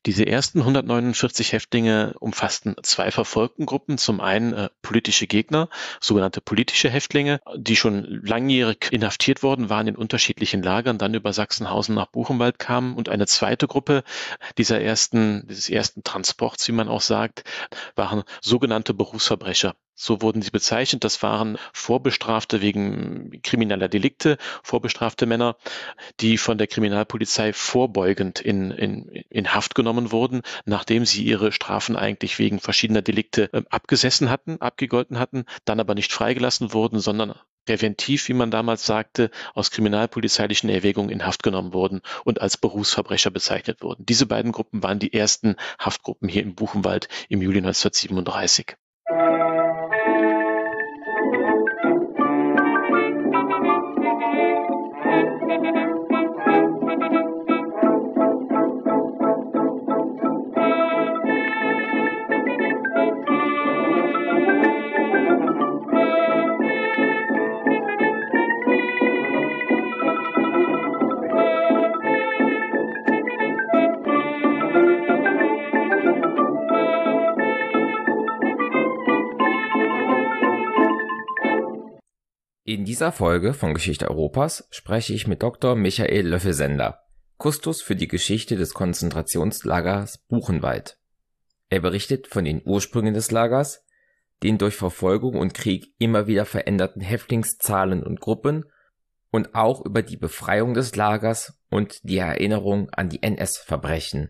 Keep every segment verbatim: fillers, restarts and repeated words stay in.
Diese ersten hundertneunundvierzig Häftlinge umfassten zwei Verfolgtengruppen. Zum einen äh, politische Gegner, sogenannte politische Häftlinge, die schon langjährig inhaftiert worden waren in unterschiedlichen Lagern, dann über Sachsenhausen nach Buchenwald kamen. Und eine zweite Gruppe dieser ersten, dieses ersten Transports, wie man auch sagt, waren sogenannte Berufsverbrecher. So wurden sie bezeichnet. Das waren Vorbestrafte wegen krimineller Delikte, vorbestrafte Männer, die von der Kriminalpolizei vorbeugend in, in, in Haft genommen wurden, nachdem sie ihre Strafen eigentlich wegen verschiedener Delikte äh, abgesessen hatten, abgegolten hatten, dann aber nicht freigelassen wurden, sondern präventiv, wie man damals sagte, aus kriminalpolizeilichen Erwägungen in Haft genommen wurden und als Berufsverbrecher bezeichnet wurden. Diese beiden Gruppen waren die ersten Haftgruppen hier im Buchenwald im Juli neunzehnhundertsiebenunddreißig. In dieser Folge von Geschichte Europas spreche ich mit Doktor Michael Löffelsender, Kustos für die Geschichte des Konzentrationslagers Buchenwald. Er berichtet von den Ursprüngen des Lagers, den durch Verfolgung und Krieg immer wieder veränderten Häftlingszahlen und Gruppen und auch über die Befreiung des Lagers und die Erinnerung an die N S-Verbrechen.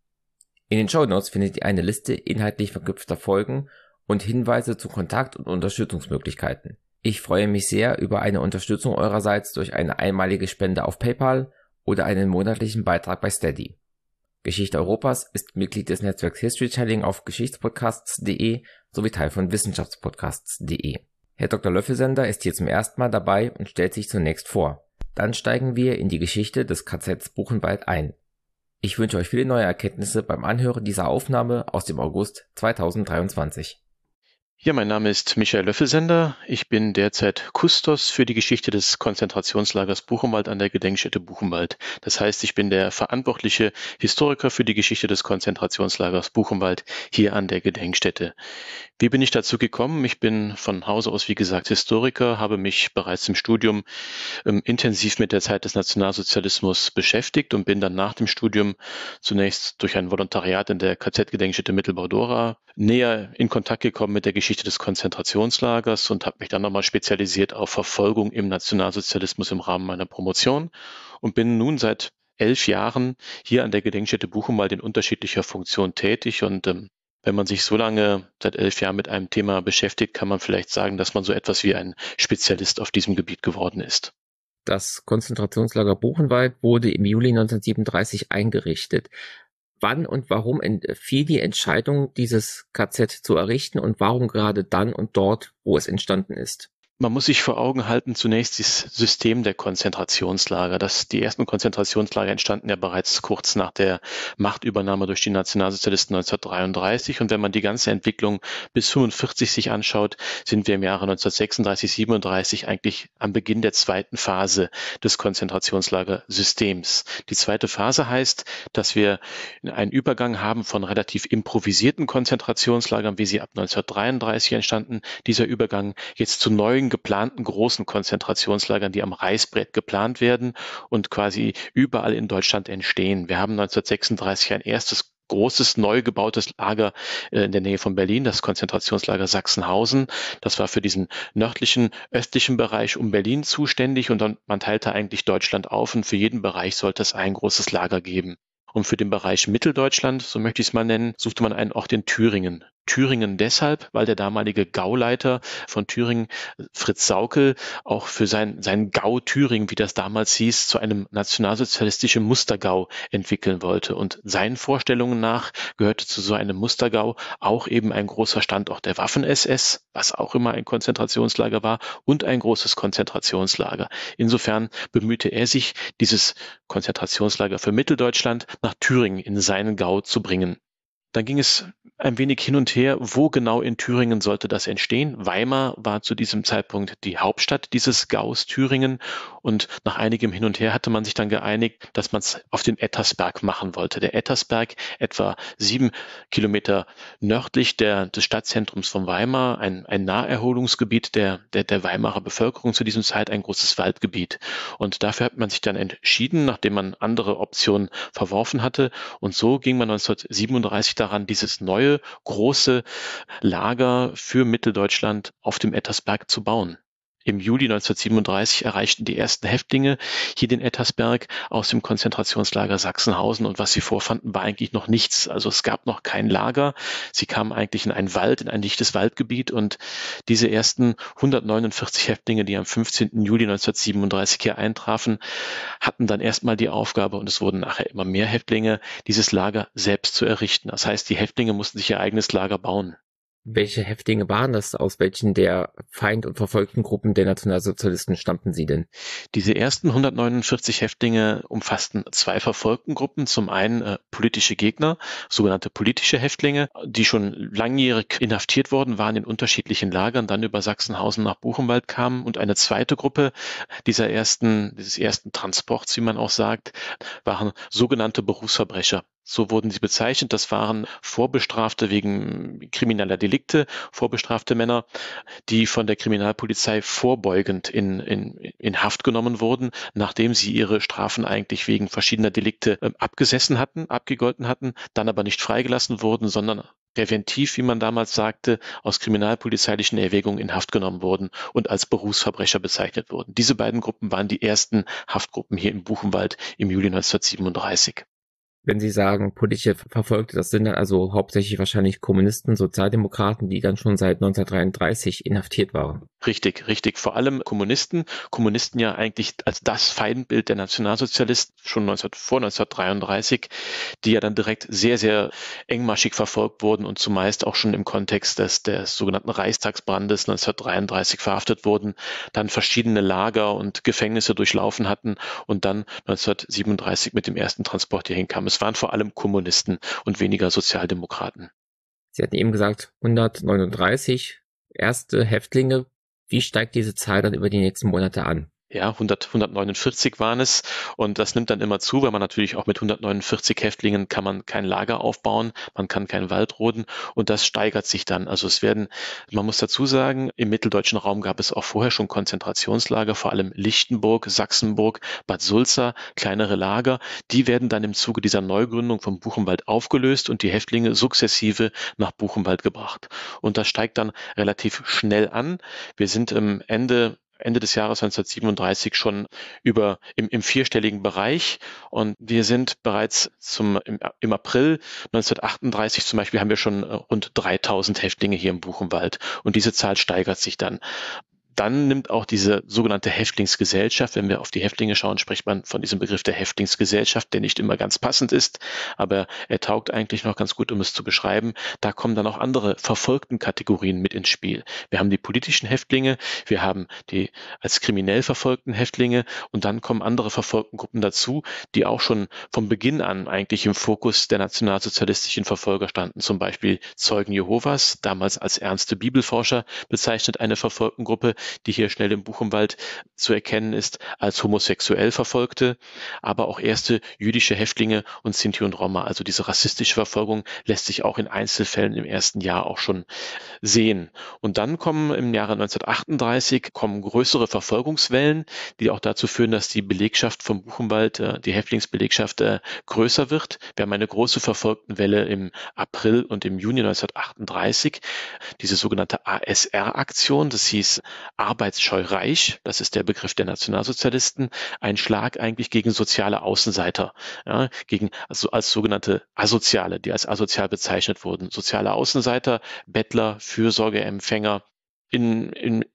In den Shownotes findet ihr eine Liste inhaltlich verknüpfter Folgen und Hinweise zu Kontakt- und Unterstützungsmöglichkeiten. Ich freue mich sehr über eine Unterstützung eurerseits durch eine einmalige Spende auf PayPal oder einen monatlichen Beitrag bei Steady. Geschichte Europas ist Mitglied des Netzwerks Historytelling auf geschichtspodcasts punkt de sowie Teil von wissenschaftspodcasts punkt de. Herr Doktor Löffelsender ist hier zum ersten Mal dabei und stellt sich zunächst vor. Dann steigen wir in die Geschichte des K Zs Buchenwald ein. Ich wünsche euch viele neue Erkenntnisse beim Anhören dieser Aufnahme aus dem August zweitausenddreiundzwanzig. Ja, mein Name ist Michael Löffelsender. Ich bin derzeit Kustos für die Geschichte des Konzentrationslagers Buchenwald an der Gedenkstätte Buchenwald. Das heißt, ich bin der verantwortliche Historiker für die Geschichte des Konzentrationslagers Buchenwald hier an der Gedenkstätte. Wie bin ich dazu gekommen? Ich bin von Hause aus, wie gesagt, Historiker, habe mich bereits im Studium ähm, intensiv mit der Zeit des Nationalsozialismus beschäftigt und bin dann nach dem Studium zunächst durch ein Volontariat in der K Z-Gedenkstätte Mittelbau-Dora näher in Kontakt gekommen mit der Geschichte des Konzentrationslagers und habe mich dann nochmal spezialisiert auf Verfolgung im Nationalsozialismus im Rahmen meiner Promotion und bin nun seit elf Jahren hier an der Gedenkstätte Buchenwald in unterschiedlicher Funktion tätig und ähm, wenn man sich so lange, seit elf Jahren mit einem Thema beschäftigt, kann man vielleicht sagen, dass man so etwas wie ein Spezialist auf diesem Gebiet geworden ist. Das Konzentrationslager Buchenwald wurde im Juli neunzehnhundertsiebenunddreißig eingerichtet. Wann und warum fiel die Entscheidung, dieses K Z zu errichten und warum gerade dann und dort, wo es entstanden ist? Man muss sich vor Augen halten, zunächst das System der Konzentrationslager. Das, die ersten Konzentrationslager entstanden ja bereits kurz nach der Machtübernahme durch die Nationalsozialisten neunzehnhundertdreiunddreißig. Und wenn man die ganze Entwicklung bis fünfundvierzig sich anschaut, sind wir im Jahre neunzehnhundertsechsunddreißig, siebenunddreißig eigentlich am Beginn der zweiten Phase des Konzentrationslagersystems. Die zweite Phase heißt, dass wir einen Übergang haben von relativ improvisierten Konzentrationslagern, wie sie ab neunzehnhundertdreiunddreißig entstanden. Dieser Übergang jetzt zu neuen geplanten großen Konzentrationslagern, die am Reißbrett geplant werden und quasi überall in Deutschland entstehen. Wir haben neunzehnhundertsechsunddreißig ein erstes großes, neu gebautes Lager in der Nähe von Berlin, das Konzentrationslager Sachsenhausen. Das war für diesen nördlichen, östlichen Bereich um Berlin zuständig und dann, man teilte eigentlich Deutschland auf und für jeden Bereich sollte es ein großes Lager geben. Und für den Bereich Mitteldeutschland, so möchte ich es mal nennen, suchte man einen Ort in Thüringen. Thüringen deshalb, weil der damalige Gauleiter von Thüringen, Fritz Sauckel, auch für sein, sein Gau Thüringen, wie das damals hieß, zu einem nationalsozialistischen Mustergau entwickeln wollte. Und seinen Vorstellungen nach gehörte zu so einem Mustergau auch eben ein großer Standort der Waffen-S S, was auch immer ein Konzentrationslager war, und ein großes Konzentrationslager. Insofern bemühte er sich, dieses Konzentrationslager für Mitteldeutschland nach Thüringen in seinen Gau zu bringen. Dann ging es ein wenig hin und her, wo genau in Thüringen sollte das entstehen. Weimar war zu diesem Zeitpunkt die Hauptstadt dieses Gaus Thüringen und nach einigem Hin und Her hatte man sich dann geeinigt, dass man es auf dem Ettersberg machen wollte. Der Ettersberg, etwa sieben Kilometer nördlich der, des Stadtzentrums von Weimar, ein, ein Naherholungsgebiet der, der, der Weimarer Bevölkerung zu diesem Zeit, ein großes Waldgebiet. Und dafür hat man sich dann entschieden, nachdem man andere Optionen verworfen hatte. Und so ging man neunzehnhundertsiebenunddreißig daran, dieses neue große Lager für Mitteldeutschland auf dem Ettersberg zu bauen. Im Juli neunzehnhundertsiebenunddreißig erreichten die ersten Häftlinge hier den Ettersberg aus dem Konzentrationslager Sachsenhausen und was sie vorfanden, war eigentlich noch nichts. Also es gab noch kein Lager. Sie kamen eigentlich in einen Wald, in ein dichtes Waldgebiet und diese ersten hundertneunundvierzig Häftlinge, die am fünfzehnten Juli neunzehnhundertsiebenunddreißig hier eintrafen, hatten dann erstmal die Aufgabe, und es wurden nachher immer mehr Häftlinge, dieses Lager selbst zu errichten. Das heißt, die Häftlinge mussten sich ihr eigenes Lager bauen. Welche Häftlinge waren das? Aus welchen der Feind- und verfolgten Gruppen der Nationalsozialisten stammten sie denn? Diese ersten hundertneunundvierzig Häftlinge umfassten zwei verfolgten Gruppen. Zum einen äh, politische Gegner, sogenannte politische Häftlinge, die schon langjährig inhaftiert worden waren in unterschiedlichen Lagern, dann über Sachsenhausen nach Buchenwald kamen. Und eine zweite Gruppe dieser ersten, dieses ersten Transports, wie man auch sagt, waren sogenannte Berufsverbrecher. So wurden sie bezeichnet. Das waren Vorbestrafte wegen krimineller Delikte, vorbestrafte Männer, die von der Kriminalpolizei vorbeugend in, in, in Haft genommen wurden, nachdem sie ihre Strafen eigentlich wegen verschiedener Delikte äh, abgesessen hatten, abgegolten hatten, dann aber nicht freigelassen wurden, sondern präventiv, wie man damals sagte, aus kriminalpolizeilichen Erwägungen in Haft genommen wurden und als Berufsverbrecher bezeichnet wurden. Diese beiden Gruppen waren die ersten Haftgruppen hier im Buchenwald im Juli neunzehnhundertsiebenunddreißig. Wenn Sie sagen, politische Verfolgte, das sind dann also hauptsächlich wahrscheinlich Kommunisten, Sozialdemokraten, die dann schon seit neunzehnhundertdreiunddreißig inhaftiert waren. Richtig, richtig. Vor allem Kommunisten. Kommunisten ja eigentlich als das Feindbild der Nationalsozialisten schon neunzehn, vor neunzehnhundertdreiunddreißig, die ja dann direkt sehr, sehr engmaschig verfolgt wurden und zumeist auch schon im Kontext des, des sogenannten Reichstagsbrandes neunzehnhundertdreiunddreißig verhaftet wurden, dann verschiedene Lager und Gefängnisse durchlaufen hatten und dann neunzehnhundertsiebenunddreißig mit dem ersten Transport hierhin kamen. Es waren vor allem Kommunisten und weniger Sozialdemokraten. Sie hatten eben gesagt, hundertneununddreißig erste Häftlinge. Wie steigt diese Zahl dann über die nächsten Monate an? Ja, hundert, hundertneunundvierzig waren es und das nimmt dann immer zu, weil man natürlich auch mit hundertneunundvierzig Häftlingen kann man kein Lager aufbauen, man kann keinen Wald roden und das steigert sich dann. Also es werden, man muss dazu sagen, im mitteldeutschen Raum gab es auch vorher schon Konzentrationslager, vor allem Lichtenburg, Sachsenburg, Bad Sulza, kleinere Lager. Die werden dann im Zuge dieser Neugründung von Buchenwald aufgelöst und die Häftlinge sukzessive nach Buchenwald gebracht. Und das steigt dann relativ schnell an. Wir sind am Ende Ende des Jahres neunzehnhundertsiebenunddreißig schon über im, im vierstelligen Bereich und wir sind bereits zum im, im April neunzehnhundertachtunddreißig zum Beispiel haben wir schon rund dreitausend Häftlinge hier im Buchenwald und diese Zahl steigert sich dann. Dann nimmt auch diese sogenannte Häftlingsgesellschaft, wenn wir auf die Häftlinge schauen, spricht man von diesem Begriff der Häftlingsgesellschaft, der nicht immer ganz passend ist, aber er taugt eigentlich noch ganz gut, um es zu beschreiben. Da kommen dann auch andere verfolgten Kategorien mit ins Spiel. Wir haben die politischen Häftlinge, wir haben die als kriminell verfolgten Häftlinge und dann kommen andere verfolgten Gruppen dazu, die auch schon von Beginn an eigentlich im Fokus der nationalsozialistischen Verfolger standen. Zum Beispiel Zeugen Jehovas, damals als ernste Bibelforscher bezeichnet, eine verfolgten Gruppe, die hier schnell im Buchenwald zu erkennen ist, als homosexuell Verfolgte, aber auch erste jüdische Häftlinge und Sinti und Roma. Also diese rassistische Verfolgung lässt sich auch in Einzelfällen im ersten Jahr auch schon sehen. Und dann kommen im Jahre neunzehnhundertachtunddreißig kommen größere Verfolgungswellen, die auch dazu führen, dass die Belegschaft vom Buchenwald, die Häftlingsbelegschaft, größer wird. Wir haben eine große Verfolgtenwelle im April und im Juni neunzehnhundertachtunddreißig, diese sogenannte A S R-Aktion, das hieß Arbeitsscheu Reich, das ist der Begriff der Nationalsozialisten, ein Schlag eigentlich gegen soziale Außenseiter, ja, gegen also als sogenannte Asoziale, die als asozial bezeichnet wurden. Soziale Außenseiter, Bettler, Fürsorgeempfänger. In, in,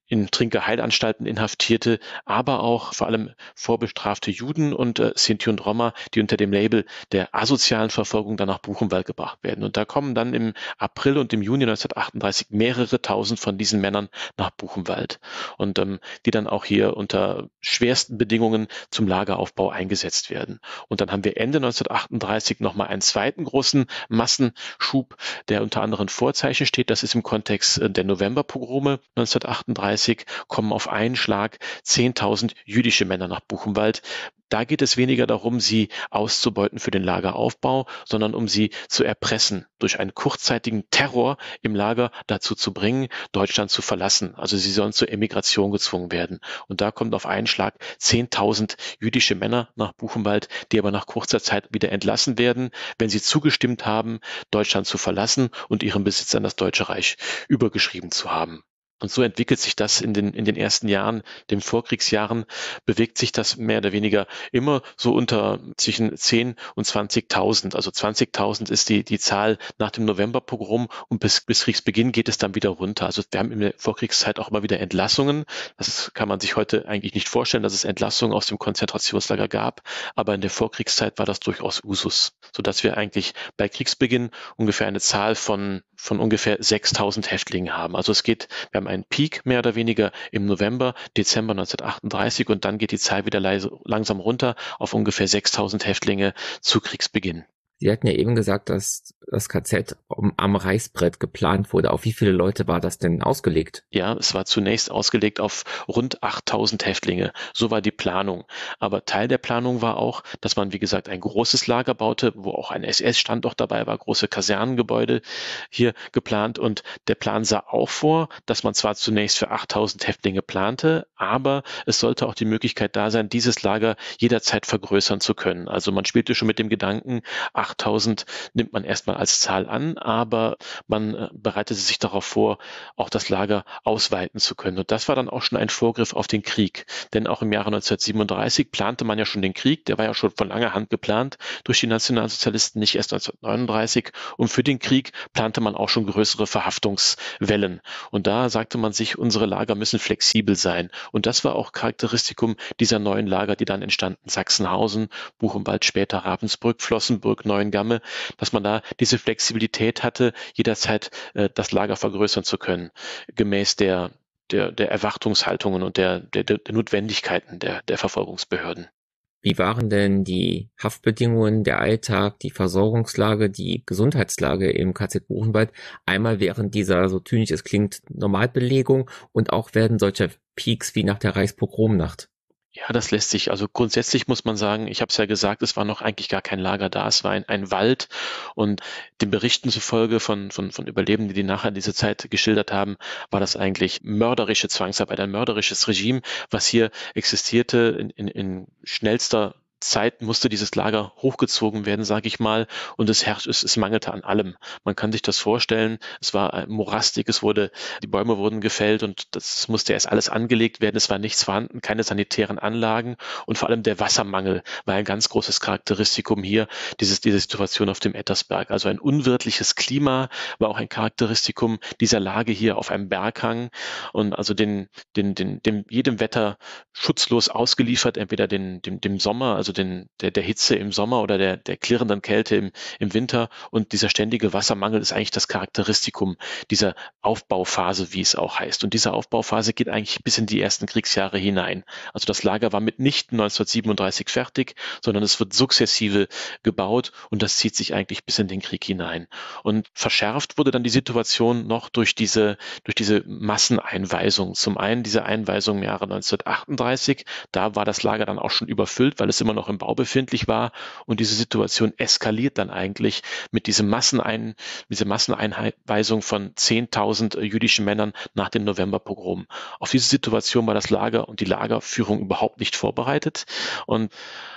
in Trinkerheilanstalten Inhaftierte, aber auch vor allem vorbestrafte Juden und äh, Sinti und Roma, die unter dem Label der asozialen Verfolgung dann nach Buchenwald gebracht werden. Und da kommen dann im April und im Juni neunzehnhundertachtunddreißig mehrere tausend von diesen Männern nach Buchenwald und ähm, die dann auch hier unter schwersten Bedingungen zum Lageraufbau eingesetzt werden. Und dann haben wir Ende neunzehnhundertachtunddreißig nochmal einen zweiten großen Massenschub, der unter anderen Vorzeichen steht. Das ist im Kontext der Novemberpogrome neunzehnhundertachtunddreißig, kommen auf einen Schlag zehntausend jüdische Männer nach Buchenwald. Da geht es weniger darum, sie auszubeuten für den Lageraufbau, sondern um sie zu erpressen, durch einen kurzzeitigen Terror im Lager dazu zu bringen, Deutschland zu verlassen. Also sie sollen zur Emigration gezwungen werden. Und da kommt auf einen Schlag zehntausend jüdische Männer nach Buchenwald, die aber nach kurzer Zeit wieder entlassen werden, wenn sie zugestimmt haben, Deutschland zu verlassen und ihren Besitz an das Deutsche Reich übergeschrieben zu haben. Und so entwickelt sich das in den, in den ersten Jahren, den Vorkriegsjahren, bewegt sich das mehr oder weniger immer so unter zwischen zehn und zwanzigtausend. Also zwanzigtausend ist die, die Zahl nach dem Novemberpogrom und bis, bis Kriegsbeginn geht es dann wieder runter. Also wir haben in der Vorkriegszeit auch immer wieder Entlassungen. Das kann man sich heute eigentlich nicht vorstellen, dass es Entlassungen aus dem Konzentrationslager gab. Aber in der Vorkriegszeit war das durchaus Usus, sodass wir eigentlich bei Kriegsbeginn ungefähr eine Zahl von, von ungefähr sechstausend Häftlingen haben. Also es geht, wir haben einen Peak mehr oder weniger im November, Dezember neunzehnhundertachtunddreißig und dann geht die Zahl wieder leise, langsam runter auf ungefähr sechstausend Häftlinge zu Kriegsbeginn. Sie hatten ja eben gesagt, dass das K Z am Reißbrett geplant wurde. Auf wie viele Leute war das denn ausgelegt? Ja, es war zunächst ausgelegt auf rund achttausend Häftlinge. So war die Planung. Aber Teil der Planung war auch, dass man, wie gesagt, ein großes Lager baute, wo auch ein S S-Standort dabei war, große Kasernengebäude hier geplant. Und der Plan sah auch vor, dass man zwar zunächst für achttausend Häftlinge plante, aber es sollte auch die Möglichkeit da sein, dieses Lager jederzeit vergrößern zu können. Also man spielte schon mit dem Gedanken, achttausend nimmt man erstmal als Zahl an, aber man bereitete sich darauf vor, auch das Lager ausweiten zu können. Und das war dann auch schon ein Vorgriff auf den Krieg. Denn auch im Jahre neunzehnhundertsiebenunddreißig plante man ja schon den Krieg, der war ja schon von langer Hand geplant durch die Nationalsozialisten, nicht erst neunzehnhundertneununddreißig. Und für den Krieg plante man auch schon größere Verhaftungswellen. Und da sagte man sich, unsere Lager müssen flexibel sein. Und das war auch Charakteristikum dieser neuen Lager, die dann entstanden. Sachsenhausen, Buchenwald, später Ravensbrück, Flossenbürg, Neuengamme, dass man da diese Flexibilität hatte, jederzeit äh, das Lager vergrößern zu können, gemäß der, der, der Erwartungshaltungen und der, der, der Notwendigkeiten der, der Verfolgungsbehörden. Wie waren denn die Haftbedingungen, der Alltag, die Versorgungslage, die Gesundheitslage im K Z Buchenwald? Einmal während dieser, so zynisch es klingt, Normalbelegung und auch während solcher Peaks wie nach der Reichspogromnacht. Ja, das lässt sich, also grundsätzlich muss man sagen, ich habe es ja gesagt, es war noch eigentlich gar kein Lager da, es war ein, ein Wald und den Berichten zufolge von, von, von Überlebenden, die nachher diese Zeit geschildert haben, war das eigentlich mörderische Zwangsarbeit, ein mörderisches Regime, was hier existierte in, in, in schnellster Zeit musste dieses Lager hochgezogen werden, sage ich mal, und es herrscht, es, es mangelte an allem. Man kann sich das vorstellen, es war morastig, es wurde, die Bäume wurden gefällt und das musste erst alles angelegt werden, es war nichts vorhanden, keine sanitären Anlagen und vor allem der Wassermangel war ein ganz großes Charakteristikum hier, dieses, diese Situation auf dem Ettersberg. Also ein unwirtliches Klima war auch ein Charakteristikum dieser Lage hier auf einem Berghang und also den, den, den, dem, jedem Wetter schutzlos ausgeliefert, entweder den, dem, dem Sommer, also also den, der, der Hitze im Sommer oder der, der klirrenden Kälte im, im Winter. Und dieser ständige Wassermangel ist eigentlich das Charakteristikum dieser Aufbauphase, wie es auch heißt. Und diese Aufbauphase geht eigentlich bis in die ersten Kriegsjahre hinein. Also das Lager war mitnichten neunzehnhundertsiebenunddreißig fertig, sondern es wird sukzessive gebaut und das zieht sich eigentlich bis in den Krieg hinein. Und verschärft wurde dann die Situation noch durch diese, durch diese Masseneinweisung. Zum einen diese Einweisung im Jahre neunzehnhundertachtunddreißig, da war das Lager dann auch schon überfüllt, weil es immer noch im Bau befindlich war und diese Situation eskaliert dann eigentlich mit diesem Massenein, dieser Masseneinweisung von zehntausend jüdischen Männern nach dem Novemberpogrom. Auf diese Situation war das Lager und die Lagerführung überhaupt nicht vorbereitet und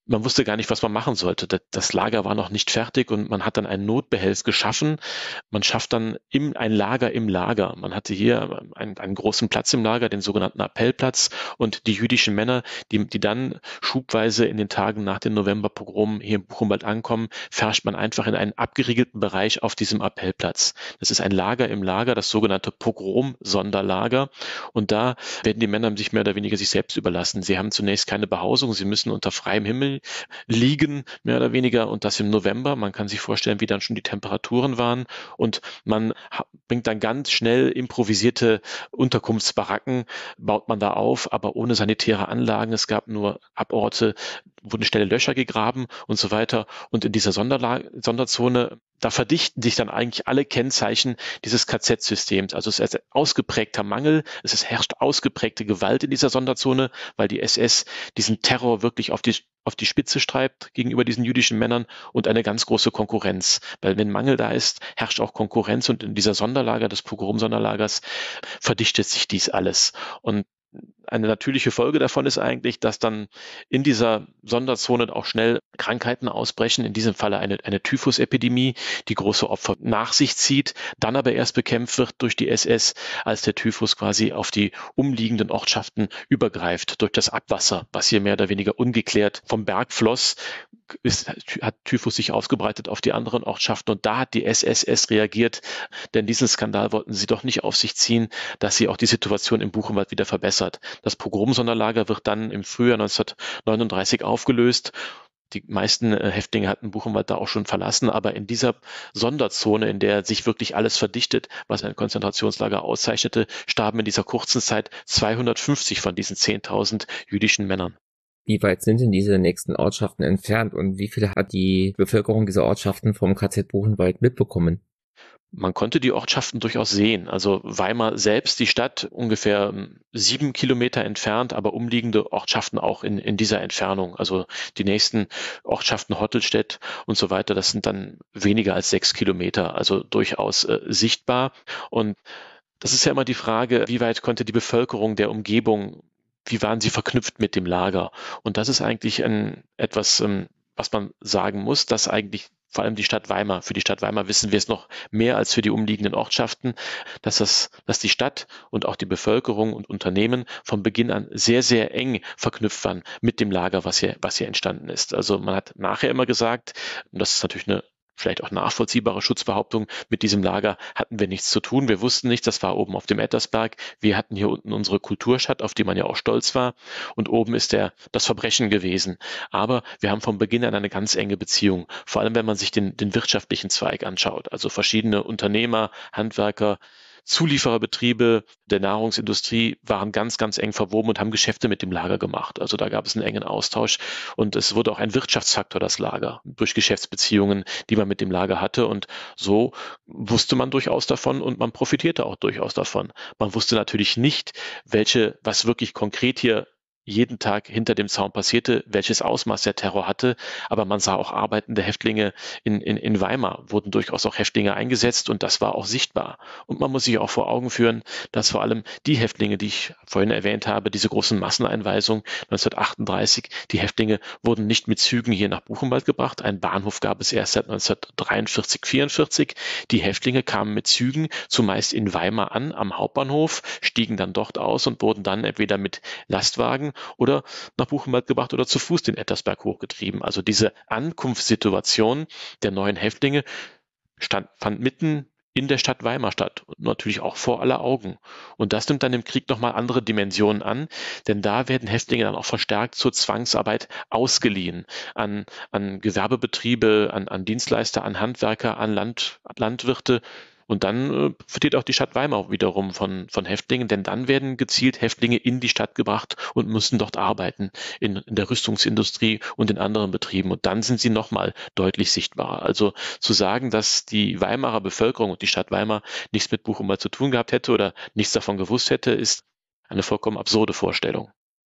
man wusste gar nicht, was man machen sollte. Das Lager war noch nicht fertig und man hat dann einen Notbehelf geschaffen. Man schafft dann im, ein Lager im Lager. Man hatte hier einen, einen großen Platz im Lager, den sogenannten Appellplatz, und die jüdischen Männer, die, die dann schubweise in den Tagen nach den Novemberpogromen hier im Buchenwald ankommen, färscht man einfach in einen abgeriegelten Bereich auf diesem Appellplatz. Das ist ein Lager im Lager, das sogenannte Pogrom-Sonderlager, und da werden die Männer sich mehr oder weniger sich selbst überlassen. Sie haben zunächst keine Behausung, sie müssen unter freiem Himmel liegen, mehr oder weniger, und das im November. Man kann sich vorstellen, wie dann schon die Temperaturen waren, und man bringt dann ganz schnell improvisierte Unterkunftsbaracken, baut man da auf, aber ohne sanitäre Anlagen. Es gab nur Aborte, wurden schnelle Löcher gegraben und so weiter. Und in dieser Sonderla- Sonderzone, da verdichten sich dann eigentlich alle Kennzeichen dieses K Z-Systems. Also es ist ein ausgeprägter Mangel, es ist, herrscht ausgeprägte Gewalt in dieser Sonderzone, weil die S S diesen Terror wirklich auf die auf die Spitze treibt gegenüber diesen jüdischen Männern, und eine ganz große Konkurrenz. Weil wenn Mangel da ist, herrscht auch Konkurrenz, und in dieser Sonderlager, des Pogrom-Sonderlagers, verdichtet sich dies alles. Und eine natürliche Folge davon ist eigentlich, dass dann in dieser Sonderzone auch schnell Krankheiten ausbrechen, in diesem Falle eine, eine Typhusepidemie, die große Opfer nach sich zieht, dann aber erst bekämpft wird durch die S S, als der Typhus quasi auf die umliegenden Ortschaften übergreift, durch das Abwasser, was hier mehr oder weniger ungeklärt vom Berg floss, ist, hat Typhus sich ausgebreitet auf die anderen Ortschaften, und da hat die S S S reagiert, denn diesen Skandal wollten sie doch nicht auf sich ziehen, dass sie auch die Situation im Buchenwald wieder verbessert. Das Pogrom-Sonderlager wird dann im Frühjahr neunzehnhundertneununddreißig aufgelöst. Die meisten Häftlinge hatten Buchenwald da auch schon verlassen, aber in dieser Sonderzone, in der sich wirklich alles verdichtet, was ein Konzentrationslager auszeichnete, starben in dieser kurzen Zeit zweihundertfünfzig von diesen zehntausend jüdischen Männern. Wie weit sind denn diese nächsten Ortschaften entfernt und wie viel hat die Bevölkerung dieser Ortschaften vom K Z Buchenwald mitbekommen? Man konnte die Ortschaften durchaus sehen. Also Weimar selbst, die Stadt, ungefähr sieben Kilometer entfernt, aber umliegende Ortschaften auch in, in dieser Entfernung. Also die nächsten Ortschaften, Hottelstedt und so weiter, das sind dann weniger als sechs Kilometer, also durchaus äh, sichtbar. Und das ist ja immer die Frage, wie weit konnte die Bevölkerung der Umgebung, wie waren sie verknüpft mit dem Lager? Und das ist eigentlich ein, etwas, ähm, was man sagen muss, dass eigentlich vor allem die Stadt Weimar, für die Stadt Weimar wissen wir es noch mehr als für die umliegenden Ortschaften, dass das, dass die Stadt und auch die Bevölkerung und Unternehmen von Beginn an sehr, sehr eng verknüpft waren mit dem Lager, was hier, was hier entstanden ist. Also man hat nachher immer gesagt, und das ist natürlich eine vielleicht auch nachvollziehbare Schutzbehauptung, mit diesem Lager hatten wir nichts zu tun. Wir wussten nichts, das war oben auf dem Ettersberg. Wir hatten hier unten unsere Kulturstadt, auf die man ja auch stolz war. Und oben ist der, das Verbrechen gewesen. Aber wir haben von Beginn an eine ganz enge Beziehung. Vor allem, wenn man sich den, den wirtschaftlichen Zweig anschaut. Also verschiedene Unternehmer, Handwerker, Zuliefererbetriebe der Nahrungsindustrie waren ganz, ganz eng verwoben und haben Geschäfte mit dem Lager gemacht. Also da gab es einen engen Austausch, und es wurde auch ein Wirtschaftsfaktor, das Lager, durch Geschäftsbeziehungen, die man mit dem Lager hatte, und so wusste man durchaus davon und man profitierte auch durchaus davon. Man wusste natürlich nicht, welche, was wirklich konkret hier jeden Tag hinter dem Zaun passierte, welches Ausmaß der Terror hatte, aber man sah auch arbeitende Häftlinge in, in, in Weimar, wurden durchaus auch Häftlinge eingesetzt, und das war auch sichtbar. Und man muss sich auch vor Augen führen, dass vor allem die Häftlinge, die ich vorhin erwähnt habe, diese großen Masseneinweisungen neunzehnhundertachtunddreißig, die Häftlinge wurden nicht mit Zügen hier nach Buchenwald gebracht, einen Bahnhof gab es erst seit neunzehnhundertdreiundvierzig, vierundvierzig, die Häftlinge kamen mit Zügen zumeist in Weimar an, am Hauptbahnhof, stiegen dann dort aus und wurden dann entweder mit Lastwagen oder nach Buchenwald gebracht oder zu Fuß den Ettersberg hochgetrieben. Also diese Ankunftssituation der neuen Häftlinge stand, fand mitten in der Stadt Weimar statt und natürlich auch vor aller Augen. Und das nimmt dann im Krieg nochmal andere Dimensionen an, denn da werden Häftlinge dann auch verstärkt zur Zwangsarbeit ausgeliehen an, an Gewerbebetriebe, an, an Dienstleister, an Handwerker, an Land, Landwirte. Und dann äh, profitiert auch die Stadt Weimar wiederum von, von Häftlingen, denn dann werden gezielt Häftlinge in die Stadt gebracht und müssen dort arbeiten, in, in der Rüstungsindustrie und in anderen Betrieben. Und dann sind sie nochmal deutlich sichtbarer. Also zu sagen, dass die Weimarer Bevölkerung und die Stadt Weimar nichts mit Buchenwald zu tun gehabt hätte oder nichts davon gewusst hätte, ist eine vollkommen absurde Vorstellung.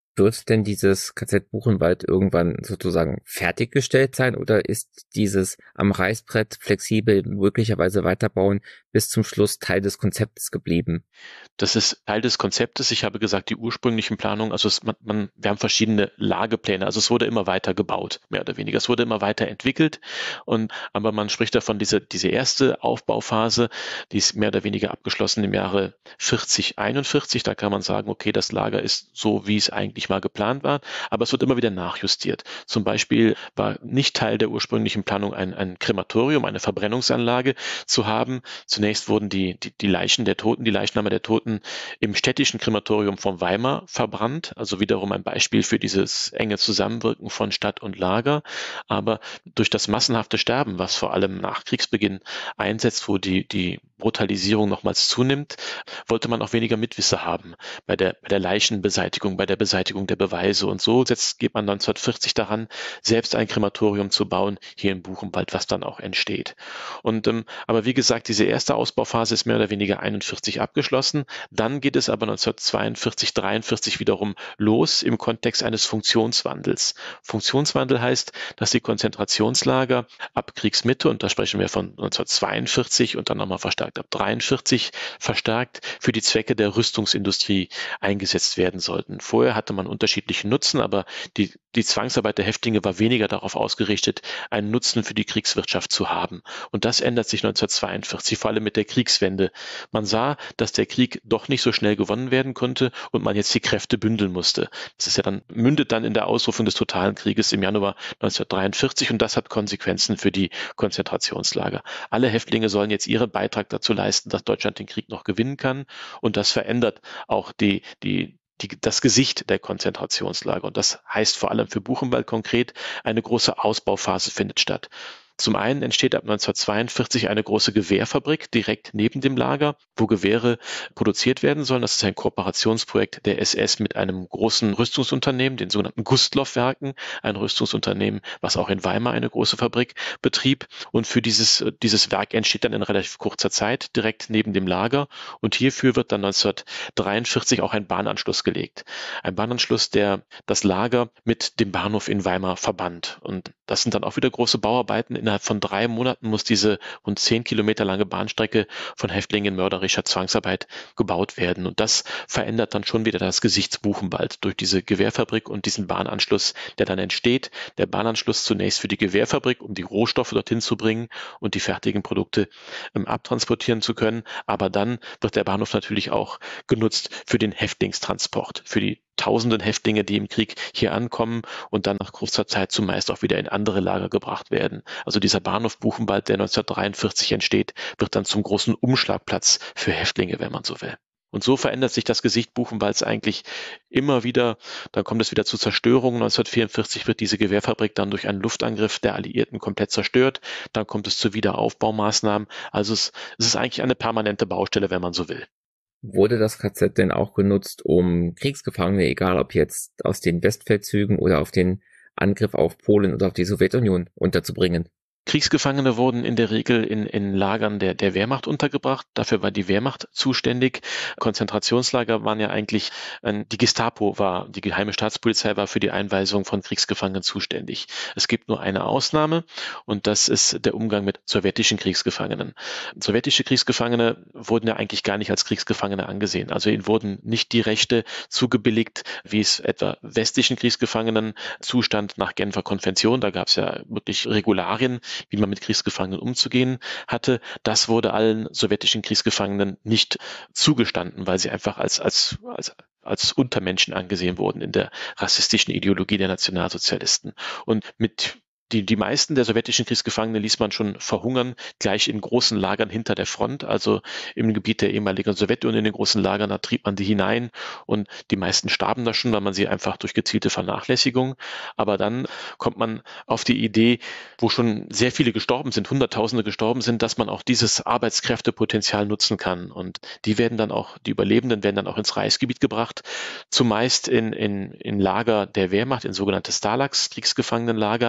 Wird denn dieses K Z Buchenwald irgendwann sozusagen fertiggestellt sein oder ist dieses am Reißbrett flexibel möglicherweise weiterbauen bis zum Schluss Teil des Konzeptes geblieben? Das ist Teil des Konzeptes. Ich habe gesagt, die ursprünglichen Planungen, also es, man, man, wir haben verschiedene Lagepläne, also es wurde immer weiter gebaut, mehr oder weniger. Es wurde immer weiter entwickelt und, aber man spricht davon, diese, diese erste Aufbauphase, die ist mehr oder weniger abgeschlossen im Jahre vierzig, einundvierzig. Da kann man sagen, okay, das Lager ist so, wie es eigentlich mal geplant war, aber es wird immer wieder nachjustiert. Zum Beispiel war nicht Teil der ursprünglichen Planung ein, ein Krematorium, eine Verbrennungsanlage zu haben. Zunächst wurden die, die, die Leichen der Toten, die Leichname der Toten im städtischen Krematorium von Weimar verbrannt, also wiederum ein Beispiel für dieses enge Zusammenwirken von Stadt und Lager. Aber durch das massenhafte Sterben, was vor allem nach Kriegsbeginn einsetzt, wo die, die Brutalisierung nochmals zunimmt, wollte man auch weniger Mitwisser haben bei der, bei der Leichenbeseitigung, bei der Beseitigung der Beweise. Und so setzt, geht man neunzehnhundertvierzig daran, selbst ein Krematorium zu bauen, hier in Buchenwald, was dann auch entsteht. Und, ähm, aber wie gesagt, diese erste Ausbauphase ist mehr oder weniger einundvierzig abgeschlossen. Dann geht es aber neunzehnhundertzweiundvierzig, dreiundvierzig wiederum los im Kontext eines Funktionswandels. Funktionswandel heißt, dass die Konzentrationslager ab Kriegsmitte, und da sprechen wir von neunzehnhundertzweiundvierzig und dann nochmal verstärkt ab dreiundvierzig, verstärkt für die Zwecke der Rüstungsindustrie eingesetzt werden sollten. Vorher hatte man unterschiedliche Nutzen, aber die, die Zwangsarbeit der Häftlinge war weniger darauf ausgerichtet, einen Nutzen für die Kriegswirtschaft zu haben. Und das ändert sich neunzehnhundertzweiundvierzig, vor allem mit der Kriegswende. Man sah, dass der Krieg doch nicht so schnell gewonnen werden konnte und man jetzt die Kräfte bündeln musste. Das ist ja dann, mündet dann in der Ausrufung des totalen Krieges im Januar neunzehnhundertdreiundvierzig und das hat Konsequenzen für die Konzentrationslager. Alle Häftlinge sollen jetzt ihren Beitrag dazu leisten, dass Deutschland den Krieg noch gewinnen kann und das verändert auch die, die, Die, das Gesicht der Konzentrationslager. Und das heißt vor allem für Buchenwald konkret, eine große Ausbauphase findet statt. Zum einen entsteht ab neunzehnhundertzweiundvierzig eine große Gewehrfabrik direkt neben dem Lager, wo Gewehre produziert werden sollen. Das ist ein Kooperationsprojekt der S S mit einem großen Rüstungsunternehmen, den sogenannten Gustloff-Werken, ein Rüstungsunternehmen, was auch in Weimar eine große Fabrik betrieb. Und für dieses, dieses Werk entsteht dann in relativ kurzer Zeit direkt neben dem Lager. Und hierfür wird dann neunzehnhundertdreiundvierzig auch ein Bahnanschluss gelegt. Ein Bahnanschluss, der das Lager mit dem Bahnhof in Weimar verband. Und das sind dann auch wieder große Bauarbeiten. Innerhalb von drei Monaten muss diese rund zehn Kilometer lange Bahnstrecke von Häftlingen in mörderischer Zwangsarbeit gebaut werden. Und das verändert dann schon wieder das Gesicht Buchenwald durch diese Gewehrfabrik und diesen Bahnanschluss, der dann entsteht. Der Bahnanschluss zunächst für die Gewehrfabrik, um die Rohstoffe dorthin zu bringen und die fertigen Produkte ähm, abtransportieren zu können. Aber dann wird der Bahnhof natürlich auch genutzt für den Häftlingstransport, für die tausenden Häftlinge, die im Krieg hier ankommen und dann nach kurzer Zeit zumeist auch wieder in andere Lager gebracht werden. Also dieser Bahnhof Buchenwald, der neunzehnhundertdreiundvierzig entsteht, wird dann zum großen Umschlagplatz für Häftlinge, wenn man so will. Und so verändert sich das Gesicht Buchenwalds eigentlich immer wieder. Dann kommt es wieder zu Zerstörungen. neunzehnhundertvierundvierzig wird diese Gewehrfabrik dann durch einen Luftangriff der Alliierten komplett zerstört. Dann kommt es zu Wiederaufbaumaßnahmen. Also es, es ist eigentlich eine permanente Baustelle, wenn man so will. Wurde das K Z denn auch genutzt, um Kriegsgefangene, egal ob jetzt aus den Westfeldzügen oder auf den Angriff auf Polen oder auf die Sowjetunion, unterzubringen? Kriegsgefangene wurden in der Regel in, in Lagern der, der Wehrmacht untergebracht. Dafür war die Wehrmacht zuständig. Konzentrationslager waren ja eigentlich, äh, die Gestapo war, die geheime Staatspolizei war für die Einweisung von Kriegsgefangenen zuständig. Es gibt nur eine Ausnahme und das ist der Umgang mit sowjetischen Kriegsgefangenen. Sowjetische Kriegsgefangene wurden ja eigentlich gar nicht als Kriegsgefangene angesehen. Also ihnen wurden nicht die Rechte zugebilligt, wie es etwa westlichen Kriegsgefangenen zustand nach Genfer Konvention. Da gab es ja wirklich Regularien, wie man mit Kriegsgefangenen umzugehen hatte. Das wurde allen sowjetischen Kriegsgefangenen nicht zugestanden, weil sie einfach als, als, als, als Untermenschen angesehen wurden in der rassistischen Ideologie der Nationalsozialisten. Und mit Die, die meisten der sowjetischen Kriegsgefangenen ließ man schon verhungern, gleich in großen Lagern hinter der Front, also im Gebiet der ehemaligen Sowjetunion, in den großen Lagern, da trieb man die hinein und die meisten starben da schon, weil man sie einfach durch gezielte Vernachlässigung, aber dann kommt man auf die Idee, wo schon sehr viele gestorben sind, Hunderttausende gestorben sind, dass man auch dieses Arbeitskräftepotenzial nutzen kann und die werden dann auch, die Überlebenden werden dann auch ins Reichsgebiet gebracht, zumeist in, in, in Lager der Wehrmacht, in sogenannte Stalags, Kriegsgefangenenlager,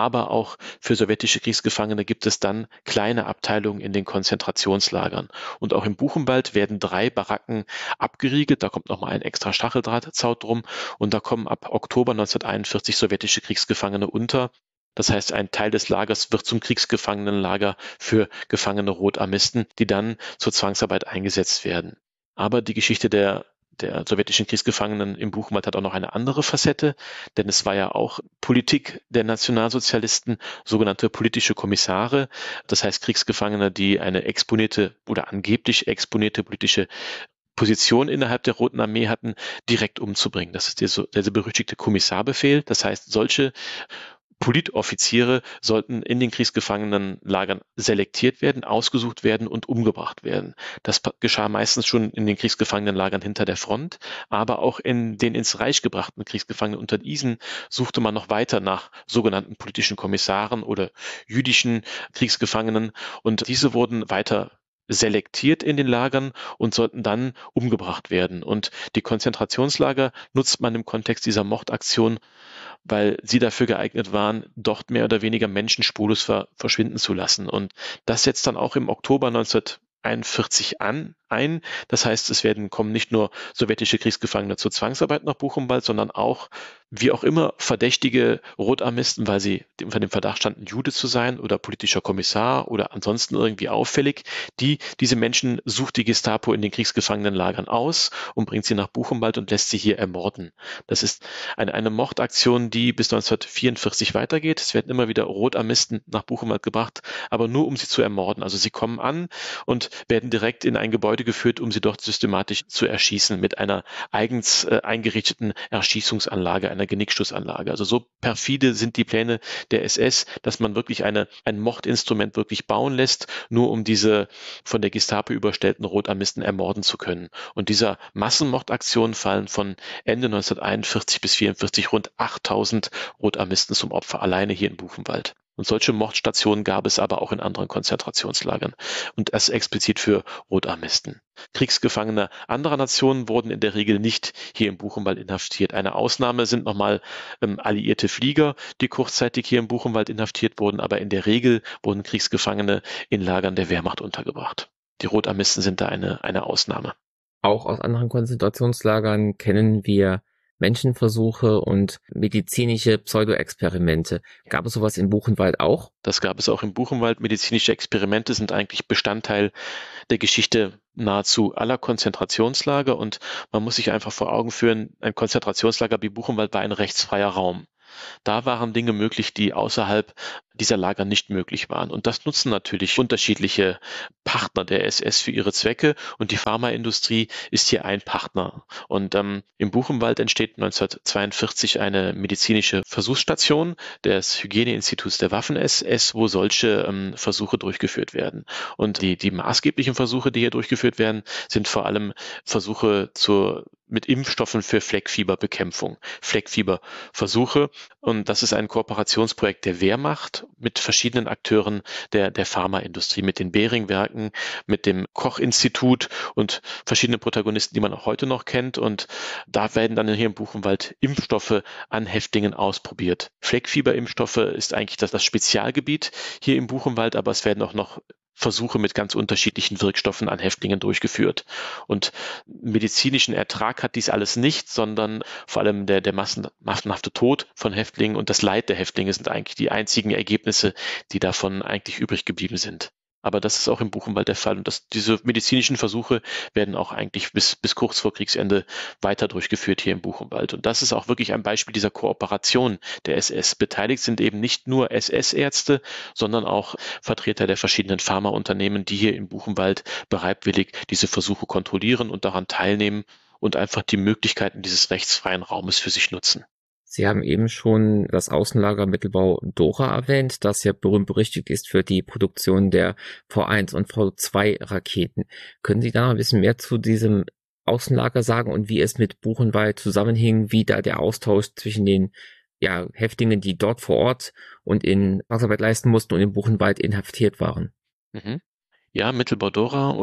aber auch für sowjetische Kriegsgefangene gibt es dann kleine Abteilungen in den Konzentrationslagern. Und auch im Buchenwald werden drei Baracken abgeriegelt, da kommt nochmal ein extra Stacheldrahtzaun drum und da kommen ab Oktober neunzehnhunderteinundvierzig sowjetische Kriegsgefangene unter. Das heißt, ein Teil des Lagers wird zum Kriegsgefangenenlager für gefangene Rotarmisten, die dann zur Zwangsarbeit eingesetzt werden. Aber die Geschichte der der sowjetischen Kriegsgefangenen im Buchenwald hat auch noch eine andere Facette, denn es war ja auch Politik der Nationalsozialisten, sogenannte politische Kommissare, das heißt Kriegsgefangene, die eine exponierte oder angeblich exponierte politische Position innerhalb der Roten Armee hatten, direkt umzubringen. Das ist der, der berüchtigte Kommissarbefehl. Das heißt, solche Politoffiziere sollten in den Kriegsgefangenenlagern selektiert werden, ausgesucht werden und umgebracht werden. Das geschah meistens schon in den Kriegsgefangenenlagern hinter der Front, aber auch in den ins Reich gebrachten Kriegsgefangenen. Unter diesen suchte man noch weiter nach sogenannten politischen Kommissaren oder jüdischen Kriegsgefangenen und diese wurden weiter selektiert in den Lagern und sollten dann umgebracht werden. Und die Konzentrationslager nutzt man im Kontext dieser Mordaktion, weil sie dafür geeignet waren, dort mehr oder weniger Menschen spurlos ver- verschwinden zu lassen. Und das setzt dann auch im Oktober neunzehnhunderteinundvierzig an, ein. Das heißt, es werden kommen nicht nur sowjetische Kriegsgefangene zur Zwangsarbeit nach Buchenwald, sondern auch, wie auch immer, verdächtige Rotarmisten, weil sie unter dem Verdacht standen, Jude zu sein oder politischer Kommissar oder ansonsten irgendwie auffällig. Die, diese Menschen sucht die Gestapo in den Kriegsgefangenenlagern aus und bringt sie nach Buchenwald und lässt sie hier ermorden. Das ist eine, eine Mordaktion, die bis neunzehnhundertvierundvierzig weitergeht. Es werden immer wieder Rotarmisten nach Buchenwald gebracht, aber nur um sie zu ermorden. Also sie kommen an und werden direkt in ein Gebäude geführt, um sie dort systematisch zu erschießen mit einer eigens äh, eingerichteten Erschießungsanlage, einer Genickschussanlage. Also so perfide sind die Pläne der S S, dass man wirklich eine, ein Mordinstrument wirklich bauen lässt, nur um diese von der Gestapo überstellten Rotarmisten ermorden zu können. Und dieser Massenmordaktion fallen von Ende neunzehnhunderteinundvierzig bis vierundvierzig rund achttausend Rotarmisten zum Opfer, alleine hier in Buchenwald. Und solche Mordstationen gab es aber auch in anderen Konzentrationslagern und das explizit für Rotarmisten. Kriegsgefangene anderer Nationen wurden in der Regel nicht hier im Buchenwald inhaftiert. Eine Ausnahme sind nochmal ähm, alliierte Flieger, die kurzzeitig hier im Buchenwald inhaftiert wurden, aber in der Regel wurden Kriegsgefangene in Lagern der Wehrmacht untergebracht. Die Rotarmisten sind da eine, eine Ausnahme. Auch aus anderen Konzentrationslagern kennen wir Menschenversuche und medizinische Pseudoexperimente. Gab es sowas in Buchenwald auch? Das gab es auch im Buchenwald. Medizinische Experimente sind eigentlich Bestandteil der Geschichte nahezu aller Konzentrationslager und man muss sich einfach vor Augen führen, ein Konzentrationslager wie Buchenwald war ein rechtsfreier Raum. Da waren Dinge möglich, die außerhalb dieser Lager nicht möglich waren. Und das nutzen natürlich unterschiedliche Partner der S S für ihre Zwecke und die Pharmaindustrie ist hier ein Partner. Und ähm, im Buchenwald entsteht neunzehnhundertzweiundvierzig eine medizinische Versuchsstation des Hygieneinstituts der Waffen-S S, wo solche ähm, Versuche durchgeführt werden. Und die, die maßgeblichen Versuche, die hier durchgeführt werden, sind vor allem Versuche zur mit Impfstoffen für Fleckfieberbekämpfung, Fleckfieberversuche. Und das ist ein Kooperationsprojekt der Wehrmacht mit verschiedenen Akteuren der, der Pharmaindustrie, mit den Behring-Werken, mit dem Koch-Institut und verschiedene Protagonisten, die man auch heute noch kennt. Und da werden dann hier im Buchenwald Impfstoffe an Häftlingen ausprobiert. Fleckfieberimpfstoffe ist eigentlich das, das Spezialgebiet hier im Buchenwald, aber es werden auch noch Versuche mit ganz unterschiedlichen Wirkstoffen an Häftlingen durchgeführt. Und medizinischen Ertrag hat dies alles nicht, sondern vor allem der, der massen, massenhafte Tod von Häftlingen und das Leid der Häftlinge sind eigentlich die einzigen Ergebnisse, die davon eigentlich übrig geblieben sind. Aber das ist auch im Buchenwald der Fall. Und das, diese medizinischen Versuche werden auch eigentlich bis, bis kurz vor Kriegsende weiter durchgeführt hier im Buchenwald. Und das ist auch wirklich ein Beispiel dieser Kooperation der S S. Beteiligt sind eben nicht nur S S-Ärzte, sondern auch Vertreter der verschiedenen Pharmaunternehmen, die hier im Buchenwald bereitwillig diese Versuche kontrollieren und daran teilnehmen und einfach die Möglichkeiten dieses rechtsfreien Raumes für sich nutzen. Sie haben eben schon das Außenlager Mittelbau-Dora erwähnt, das ja berühmt berüchtigt ist für die Produktion der V eins und V zwei Raketen. Können Sie da noch ein bisschen mehr zu diesem Außenlager sagen und wie es mit Buchenwald zusammenhing, wie da der Austausch zwischen den ja, Häftlingen, die dort vor Ort und in Zwangsarbeit leisten mussten und in Buchenwald inhaftiert waren? Mhm. Ja, Mittelbau-Dora oder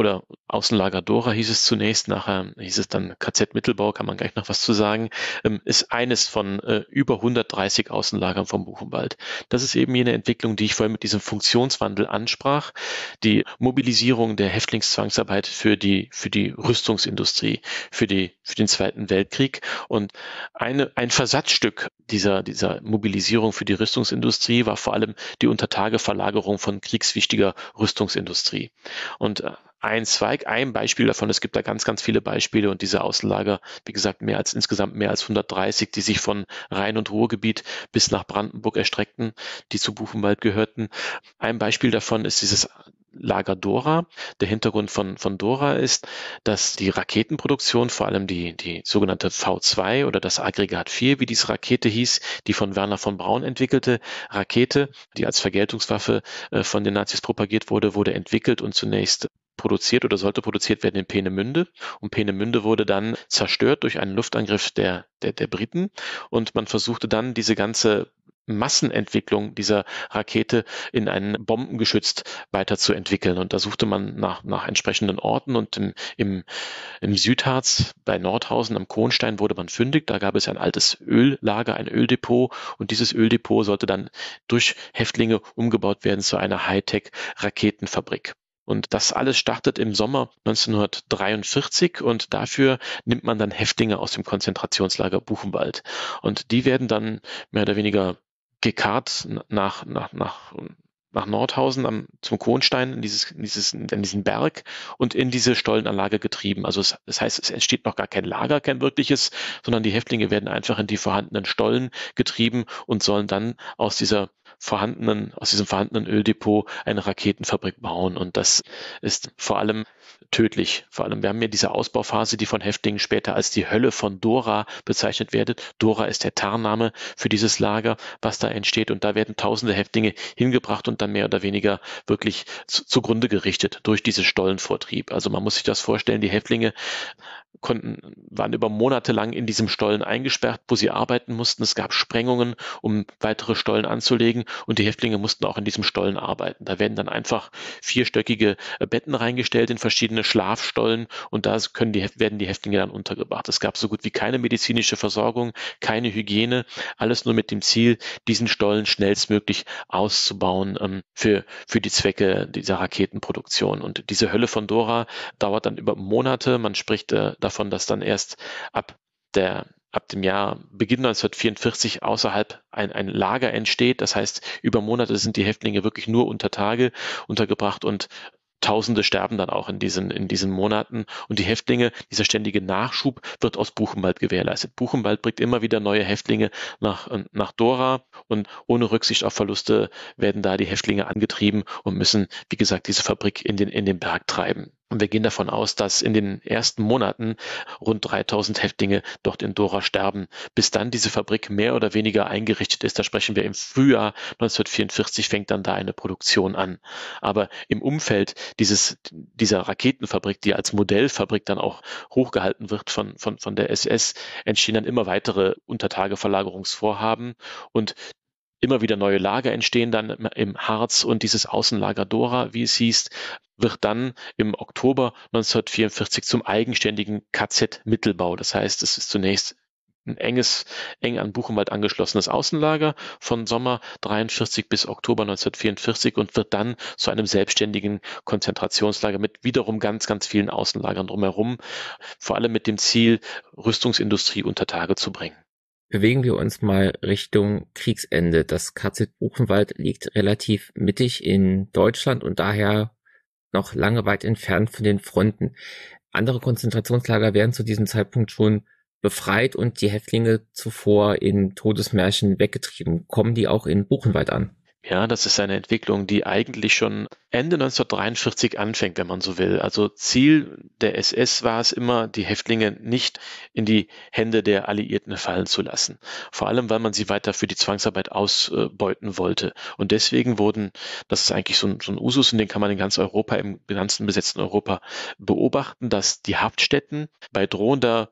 Außenlager Dora hieß es zunächst, nachher hieß es dann K Z Mittelbau, kann man gleich noch was zu sagen, ähm, ist eines von äh, über hundertdreißig Außenlagern vom Buchenwald. Das ist eben jene Entwicklung, die ich vorhin mit diesem Funktionswandel ansprach, die Mobilisierung der Häftlingszwangsarbeit für die, für die Rüstungsindustrie, für die, für den Zweiten Weltkrieg. Und eine, ein Versatzstück dieser, dieser Mobilisierung für die Rüstungsindustrie war vor allem die Untertageverlagerung von kriegswichtiger Rüstungsindustrie. Und ein Zweig, ein Beispiel davon, es gibt da ganz, ganz viele Beispiele und diese Außenlager, wie gesagt, mehr als insgesamt mehr als hundertdreißig, die sich von Rhein- und Ruhrgebiet bis nach Brandenburg erstreckten, die zu Buchenwald gehörten. Ein Beispiel davon ist dieses Lager Dora. Der Hintergrund von, von Dora ist, dass die Raketenproduktion, vor allem die, die sogenannte V zwei oder das Aggregat vier, wie diese Rakete hieß, die von Werner von Braun entwickelte Rakete, die als Vergeltungswaffe äh, von den Nazis propagiert wurde, wurde entwickelt und zunächst produziert oder sollte produziert werden in Peenemünde. Und Peenemünde wurde dann zerstört durch einen Luftangriff der, der, der Briten. Und man versuchte dann diese ganze Massenentwicklung dieser Rakete in ein Bombengeschütz weiterzuentwickeln. Und da suchte man nach, nach entsprechenden Orten und im, im, im Südharz bei Nordhausen am Kohnstein wurde man fündig. Da gab es ein altes Öllager, ein Öldepot und dieses Öldepot sollte dann durch Häftlinge umgebaut werden zu einer Hightech-Raketenfabrik. Und das alles startet im Sommer neunzehnhundertdreiundvierzig und dafür nimmt man dann Häftlinge aus dem Konzentrationslager Buchenwald. Und die werden dann mehr oder weniger gekarrt nach, nach, nach, nach Nordhausen am, zum Kohnstein, in, dieses, in, dieses, in diesen Berg und in diese Stollenanlage getrieben. Also es, das heißt, es entsteht noch gar kein Lager, kein wirkliches, sondern die Häftlinge werden einfach in die vorhandenen Stollen getrieben und sollen dann aus dieser vorhandenen, aus diesem vorhandenen Öldepot eine Raketenfabrik bauen. Und das ist vor allem tödlich. Vor allem, wir haben ja diese Ausbauphase, die von Häftlingen später als die Hölle von Dora bezeichnet wird. Dora ist der Tarnname für dieses Lager, was da entsteht. Und da werden tausende Häftlinge hingebracht und dann mehr oder weniger wirklich zu, zugrunde gerichtet durch diese Stollenvortrieb. Also man muss sich das vorstellen, die Häftlinge konnten, waren über Monate lang in diesem Stollen eingesperrt, wo sie arbeiten mussten. Es gab Sprengungen, um weitere Stollen anzulegen und die Häftlinge mussten auch in diesem Stollen arbeiten. Da werden dann einfach vierstöckige Betten reingestellt in verschiedene Schlafstollen und da können die, werden die Häftlinge dann untergebracht. Es gab so gut wie keine medizinische Versorgung, keine Hygiene, alles nur mit dem Ziel, diesen Stollen schnellstmöglich auszubauen ähm, für, für die Zwecke dieser Raketenproduktion. Und diese Hölle von Dora dauert dann über Monate. Man spricht äh, davon, dass dann erst ab der ab dem Jahr Beginn neunzehnhundertvierundvierzig außerhalb ein, ein Lager entsteht. Das heißt, über Monate sind die Häftlinge wirklich nur unter Tage untergebracht und Tausende sterben dann auch in diesen, in diesen Monaten. Und die Häftlinge, dieser ständige Nachschub wird aus Buchenwald gewährleistet. Buchenwald bringt immer wieder neue Häftlinge nach, nach Dora und ohne Rücksicht auf Verluste werden da die Häftlinge angetrieben und müssen, wie gesagt, diese Fabrik in den, in den Berg treiben. Und wir gehen davon aus, dass in den ersten Monaten rund dreitausend Häftlinge dort in Dora sterben, bis dann diese Fabrik mehr oder weniger eingerichtet ist. Da sprechen wir im Frühjahr neunzehnhundertvierundvierzig, fängt dann da eine Produktion an. Aber im Umfeld dieses, dieser Raketenfabrik, die als Modellfabrik dann auch hochgehalten wird von, von, von der S S, entstehen dann immer weitere Untertageverlagerungsvorhaben und immer wieder neue Lager entstehen dann im Harz und dieses Außenlager Dora, wie es hieß, wird dann im Oktober neunzehnhundertvierundvierzig zum eigenständigen K Z Mittelbau. Das heißt, es ist zunächst ein enges, eng an Buchenwald angeschlossenes Außenlager von Sommer dreiundvierzig bis Oktober neunzehnhundertvierundvierzig und wird dann zu einem selbstständigen Konzentrationslager mit wiederum ganz, ganz vielen Außenlagern drumherum, vor allem mit dem Ziel, Rüstungsindustrie unter Tage zu bringen. Bewegen wir uns mal Richtung Kriegsende. Das K Z Buchenwald liegt relativ mittig in Deutschland und daher noch lange weit entfernt von den Fronten. Andere Konzentrationslager werden zu diesem Zeitpunkt schon befreit und die Häftlinge zuvor in Todesmärschen weggetrieben. Kommen die auch in Buchenwald an? Ja, das ist eine Entwicklung, die eigentlich schon Ende neunzehnhundertdreiundvierzig anfängt, wenn man so will. Also Ziel der S S war es immer, die Häftlinge nicht in die Hände der Alliierten fallen zu lassen. Vor allem, weil man sie weiter für die Zwangsarbeit ausbeuten wollte. Und deswegen wurden, das ist eigentlich so ein, so ein Usus, und den kann man in ganz Europa, im ganzen besetzten Europa beobachten, dass die Haftstätten bei drohender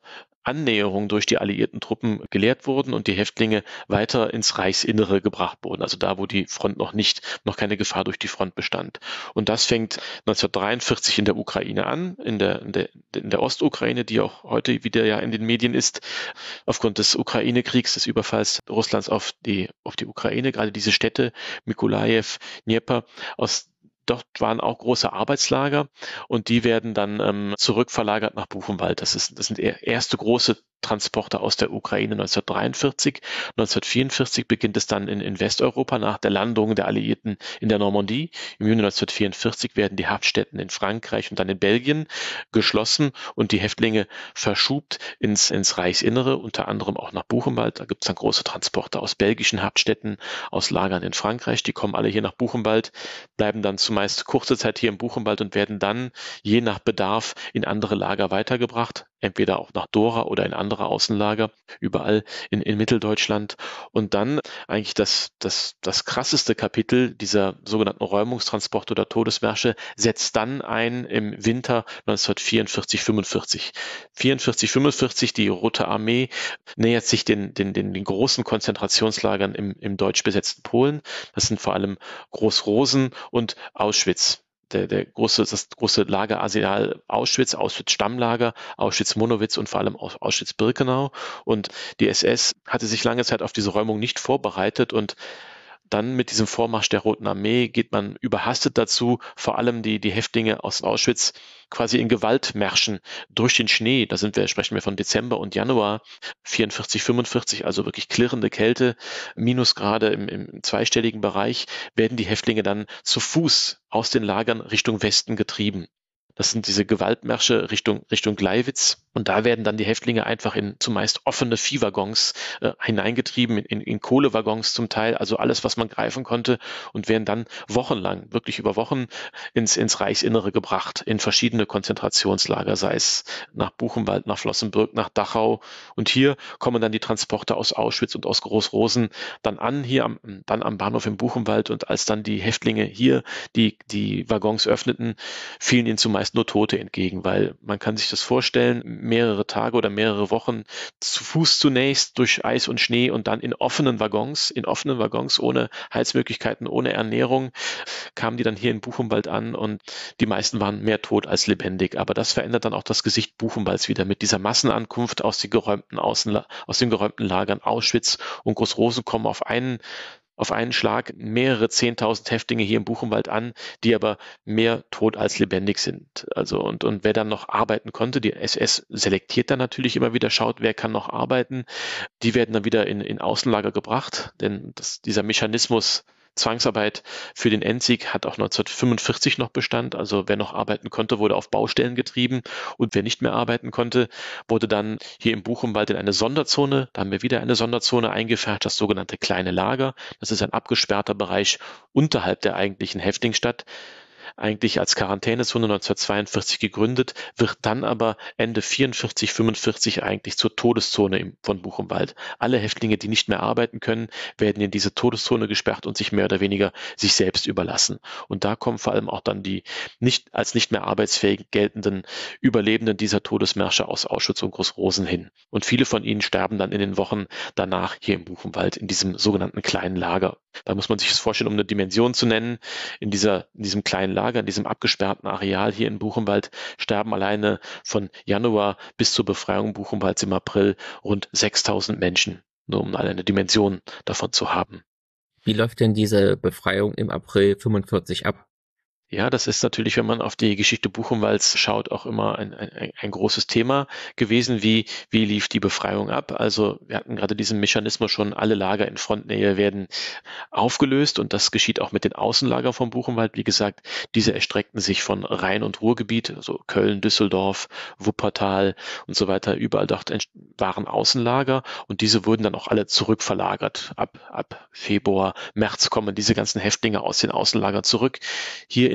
Annäherung durch die alliierten Truppen gelehrt wurden und die Häftlinge weiter ins Reichsinnere gebracht wurden, also da, wo die Front noch nicht, noch keine Gefahr durch die Front bestand. Und das fängt neunzehnhundertdreiundvierzig in der Ukraine an, in der, in der, in der Ostukraine, die auch heute wieder ja in den Medien ist, aufgrund des Ukraine-Kriegs, des Überfalls Russlands auf die, auf die Ukraine, gerade diese Städte, Mykolajiw, Dnepr, aus Dort waren auch große Arbeitslager und die werden dann ähm, zurückverlagert nach Buchenwald. Das ist, das sind erste große Transporte aus der Ukraine neunzehnhundertdreiundvierzig. neunzehnhundertvierundvierzig beginnt es dann in, in Westeuropa nach der Landung der Alliierten in der Normandie. Im Juni neunzehnhundertvierundvierzig werden die Haftstätten in Frankreich und dann in Belgien geschlossen und die Häftlinge verschubt ins, ins Reichsinnere, unter anderem auch nach Buchenwald. Da gibt es dann große Transporte aus belgischen Haftstätten, aus Lagern in Frankreich. Die kommen alle hier nach Buchenwald, bleiben dann zumeist kurze Zeit hier im Buchenwald und werden dann je nach Bedarf in andere Lager weitergebracht, entweder auch nach Dora oder in andere Außenlager, überall in, in Mitteldeutschland. Und dann eigentlich das, das, das krasseste Kapitel dieser sogenannten Räumungstransporte oder Todesmärsche setzt dann ein im Winter neunzehnhundertvierundvierzig fünfundvierzig. vierundvierzig fünfundvierzig, die Rote Armee nähert sich den, den, den, den großen Konzentrationslagern im, im deutsch besetzten Polen. Das sind vor allem Groß-Rosen und Auschwitz. Der, der große, das große Lagerarsenal Auschwitz, Auschwitz-Stammlager, Auschwitz-Monowitz und vor allem Auschwitz-Birkenau. Und die S S hatte sich lange Zeit auf diese Räumung nicht vorbereitet und dann mit diesem Vormarsch der Roten Armee geht man überhastet dazu, vor allem die, die Häftlinge aus Auschwitz quasi in Gewaltmärschen durch den Schnee, da sind wir, sprechen wir von Dezember und Januar vierundvierzig, fünfundvierzig, also wirklich klirrende Kälte, Minusgrade im, im zweistelligen Bereich, werden die Häftlinge dann zu Fuß aus den Lagern Richtung Westen getrieben. Das sind diese Gewaltmärsche Richtung, Richtung Gleiwitz. Und da werden dann die Häftlinge einfach in zumeist offene Viehwaggons äh, hineingetrieben, in, in Kohlewaggons zum Teil, also alles, was man greifen konnte, und werden dann wochenlang, wirklich über Wochen, ins, ins Reichsinnere gebracht, in verschiedene Konzentrationslager, sei es nach Buchenwald, nach Flossenbürg, nach Dachau. Und hier kommen dann die Transporte aus Auschwitz und aus Groß-Rosen dann an, hier am, dann am Bahnhof in Buchenwald. Und als dann die Häftlinge hier die, die Waggons öffneten, fielen ihnen zumeist nur Tote entgegen, weil man kann sich das vorstellen, mehrere Tage oder mehrere Wochen zu Fuß zunächst durch Eis und Schnee und dann in offenen Waggons, in offenen Waggons ohne Heizmöglichkeiten, ohne Ernährung, kamen die dann hier in Buchenwald an und die meisten waren mehr tot als lebendig. Aber das verändert dann auch das Gesicht Buchenwalds wieder mit dieser Massenankunft aus den geräumten Außenla- aus den geräumten Lagern Auschwitz und Groß-Rosen kommen auf einen auf einen Schlag mehrere zehntausend Häftlinge hier im Buchenwald an, die aber mehr tot als lebendig sind. Also und, und wer dann noch arbeiten konnte, die S S selektiert dann natürlich immer wieder, schaut, wer kann noch arbeiten. Die werden dann wieder in, in Außenlager gebracht, denn das, dieser Mechanismus Zwangsarbeit für den Endsieg hat auch neunzehnhundertfünfundvierzig noch Bestand. Also wer noch arbeiten konnte, wurde auf Baustellen getrieben und wer nicht mehr arbeiten konnte, wurde dann hier im Buchenwald in eine Sonderzone, da haben wir wieder eine Sonderzone eingefärbt, das sogenannte kleine Lager. Das ist ein abgesperrter Bereich unterhalb der eigentlichen Häftlingsstadt. Eigentlich als Quarantänezone neunzehnhundertzweiundvierzig gegründet, wird dann aber Ende vierundvierzig, fünfundvierzig eigentlich zur Todeszone von Buchenwald. Alle Häftlinge, die nicht mehr arbeiten können, werden in diese Todeszone gesperrt und sich mehr oder weniger sich selbst überlassen. Und da kommen vor allem auch dann die nicht als nicht mehr arbeitsfähig geltenden Überlebenden dieser Todesmärsche aus Auschwitz und Groß-Rosen hin. Und viele von ihnen sterben dann in den Wochen danach hier im Buchenwald in diesem sogenannten kleinen Lager. Da muss man sich das vorstellen, um eine Dimension zu nennen. In dieser, in diesem kleinen Lager, in diesem abgesperrten Areal hier in Buchenwald sterben alleine von Januar bis zur Befreiung Buchenwalds im April rund sechstausend Menschen, nur um eine Dimension davon zu haben. Wie läuft denn diese Befreiung im April fünfundvierzig ab? Ja, das ist natürlich, wenn man auf die Geschichte Buchenwalds schaut, auch immer ein, ein, ein großes Thema gewesen. Wie, wie lief die Befreiung ab? Also wir hatten gerade diesen Mechanismus schon, alle Lager in Frontnähe werden aufgelöst und das geschieht auch mit den Außenlagern vom Buchenwald. Wie gesagt, diese erstreckten sich von Rhein- und Ruhrgebiet, also Köln, Düsseldorf, Wuppertal und so weiter. Überall dort waren Außenlager und diese wurden dann auch alle zurückverlagert. Ab, ab Februar, März kommen diese ganzen Häftlinge aus den Außenlagern zurück. Hier in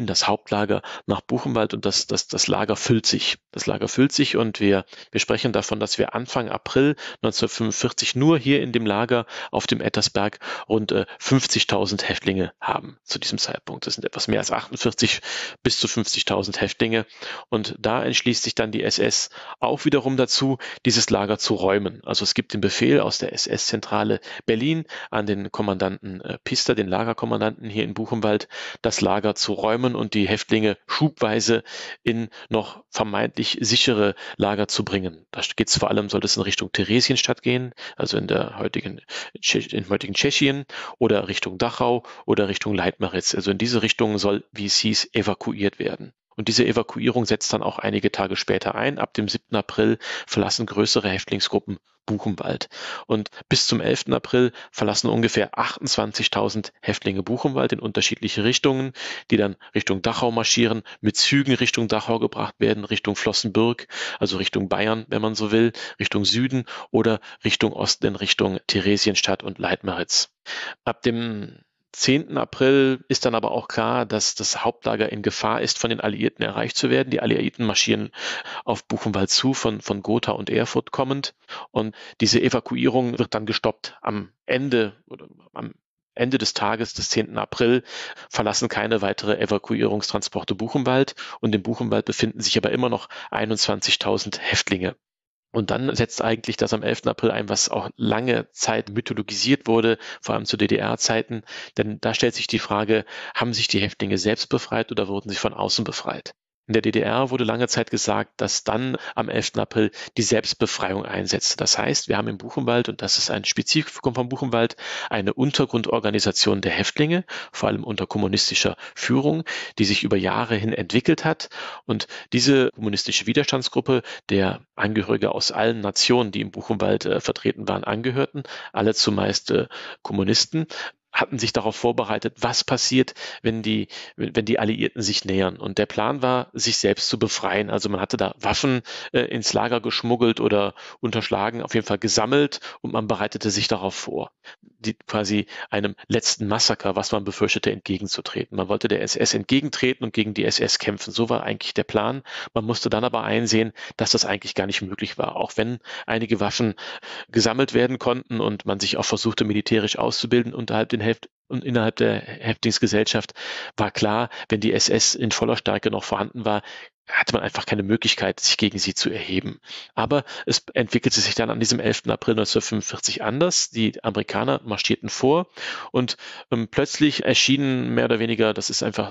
in das Hauptlager nach Buchenwald und das, das, das Lager füllt sich. Das Lager füllt sich und wir, wir sprechen davon, dass wir Anfang April neunzehnhundertfünfundvierzig nur hier in dem Lager auf dem Ettersberg rund äh, fünfzigtausend Häftlinge haben zu diesem Zeitpunkt. Das sind etwas mehr als achtundvierzig bis zu fünfzigtausend Häftlinge und da entschließt sich dann die S S auch wiederum dazu, dieses Lager zu räumen. Also es gibt den Befehl aus der S S-Zentrale Berlin an den Kommandanten äh, Pister, den Lagerkommandanten hier in Buchenwald, das Lager zu räumen und die Häftlinge schubweise in noch vermeintlich sichere Lager zu bringen. Da geht es vor allem, soll es in Richtung Theresienstadt gehen, also in der heutigen, in heutigen Tschechien oder Richtung Dachau oder Richtung Leitmeritz. Also in diese Richtung soll, wie es hieß, evakuiert werden. Und diese Evakuierung setzt dann auch einige Tage später ein. Ab dem siebten April verlassen größere Häftlingsgruppen Buchenwald. Und bis zum elften April verlassen ungefähr achtundzwanzigtausend Häftlinge Buchenwald in unterschiedliche Richtungen, die dann Richtung Dachau marschieren, mit Zügen Richtung Dachau gebracht werden, Richtung Flossenbürg, also Richtung Bayern, wenn man so will, Richtung Süden oder Richtung Osten in Richtung Theresienstadt und Leitmeritz. Ab dem zehnten April ist dann aber auch klar, dass das Hauptlager in Gefahr ist, von den Alliierten erreicht zu werden. Die Alliierten marschieren auf Buchenwald zu, von, von Gotha und Erfurt kommend. Und diese Evakuierung wird dann gestoppt. Am Ende oder am Ende des Tages des zehnten April verlassen keine weitere Evakuierungstransporte Buchenwald. Und im Buchenwald befinden sich aber immer noch einundzwanzigtausend Häftlinge. Und dann setzt eigentlich das am elften April ein, was auch lange Zeit mythologisiert wurde, vor allem zu D D R-Zeiten. Denn da stellt sich die Frage, haben sich die Häftlinge selbst befreit oder wurden sie von außen befreit? In der D D R wurde lange Zeit gesagt, dass dann am elften April die Selbstbefreiung einsetzte. Das heißt, wir haben im Buchenwald, und das ist ein Spezifikum vom Buchenwald, eine Untergrundorganisation der Häftlinge, vor allem unter kommunistischer Führung, die sich über Jahre hin entwickelt hat. Und diese kommunistische Widerstandsgruppe, der Angehörige aus allen Nationen, die im Buchenwald äh, vertreten waren, angehörten, alle zumeist äh, Kommunisten, hatten sich darauf vorbereitet, was passiert, wenn die, wenn die Alliierten sich nähern. Und der Plan war, sich selbst zu befreien. Also man hatte da Waffen äh, ins Lager geschmuggelt oder unterschlagen, auf jeden Fall gesammelt und man bereitete sich darauf vor, die, quasi einem letzten Massaker, was man befürchtete, entgegenzutreten. Man wollte der S S entgegentreten und gegen die S S kämpfen. So war eigentlich der Plan. Man musste dann aber einsehen, dass das eigentlich gar nicht möglich war. Auch wenn einige Waffen gesammelt werden konnten und man sich auch versuchte, militärisch auszubilden unterhalb den Hälfte und innerhalb der Häftlingsgesellschaft, war klar, wenn die S S in voller Stärke noch vorhanden war, hatte man einfach keine Möglichkeit, sich gegen sie zu erheben. Aber es entwickelte sich dann an diesem elften April neunzehnhundertfünfundvierzig anders. Die Amerikaner marschierten vor und ähm, plötzlich erschienen mehr oder weniger, das ist einfach,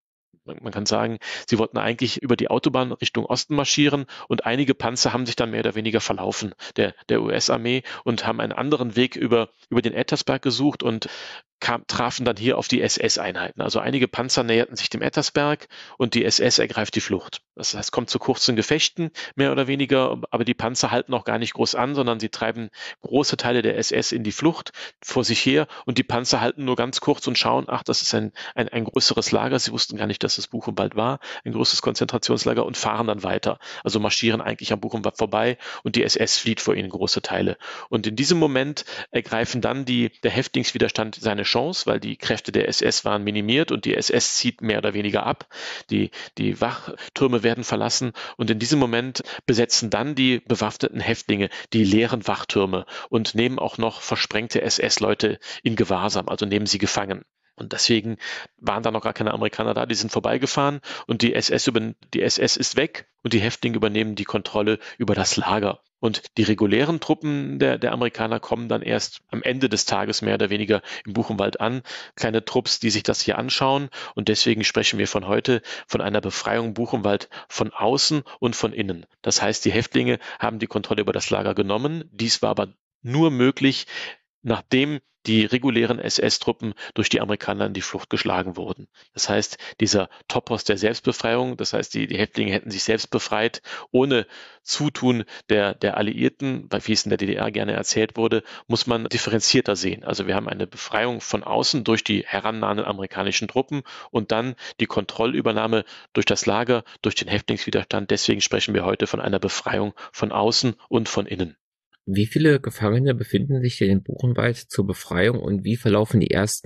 man kann sagen, sie wollten eigentlich über die Autobahn Richtung Osten marschieren und einige Panzer haben sich dann mehr oder weniger verlaufen, der, der U S-Armee, und haben einen anderen Weg über, über den Ettersberg gesucht und kam, trafen dann hier auf die S S-Einheiten. Also einige Panzer näherten sich dem Ettersberg und die S S ergreift die Flucht. Das heißt, es kommt zu kurzen Gefechten, mehr oder weniger, aber die Panzer halten auch gar nicht groß an, sondern sie treiben große Teile der S S in die Flucht vor sich her und die Panzer halten nur ganz kurz und schauen, ach, das ist ein, ein, ein größeres Lager. Sie wussten gar nicht, dass es Buchenwald war, ein großes Konzentrationslager, und fahren dann weiter. Also marschieren eigentlich am Buchenwald vorbei und die S S flieht vor ihnen große Teile. Und in diesem Moment ergreifen dann die, der Häftlingswiderstand seine Chance, weil die Kräfte der S S waren minimiert und die S S zieht mehr oder weniger ab. Die, die Wachtürme werden verlassen und in diesem Moment besetzen dann die bewaffneten Häftlinge die leeren Wachtürme und nehmen auch noch versprengte S S-Leute in Gewahrsam, also nehmen sie gefangen. Und deswegen waren da noch gar keine Amerikaner da, die sind vorbeigefahren und die S S, über, die S S ist weg und die Häftlinge übernehmen die Kontrolle über das Lager. Und die regulären Truppen der, der Amerikaner kommen dann erst am Ende des Tages mehr oder weniger im Buchenwald an. Kleine Trupps, die sich das hier anschauen. Und deswegen sprechen wir von heute von einer Befreiung Buchenwald von außen und von innen. Das heißt, die Häftlinge haben die Kontrolle über das Lager genommen. Dies war aber nur möglich, nachdem die regulären S S-Truppen durch die Amerikaner in die Flucht geschlagen wurden. Das heißt, dieser Topos der Selbstbefreiung, das heißt, die, die Häftlinge hätten sich selbst befreit, ohne Zutun der, der Alliierten, wie es in der D D R gerne erzählt wurde, muss man differenzierter sehen. Also wir haben eine Befreiung von außen durch die herannahenden amerikanischen Truppen und dann die Kontrollübernahme durch das Lager, durch den Häftlingswiderstand. Deswegen sprechen wir heute von einer Befreiung von außen und von innen. Wie viele Gefangene befinden sich denn in Buchenwald zur Befreiung und wie verlaufen die ersten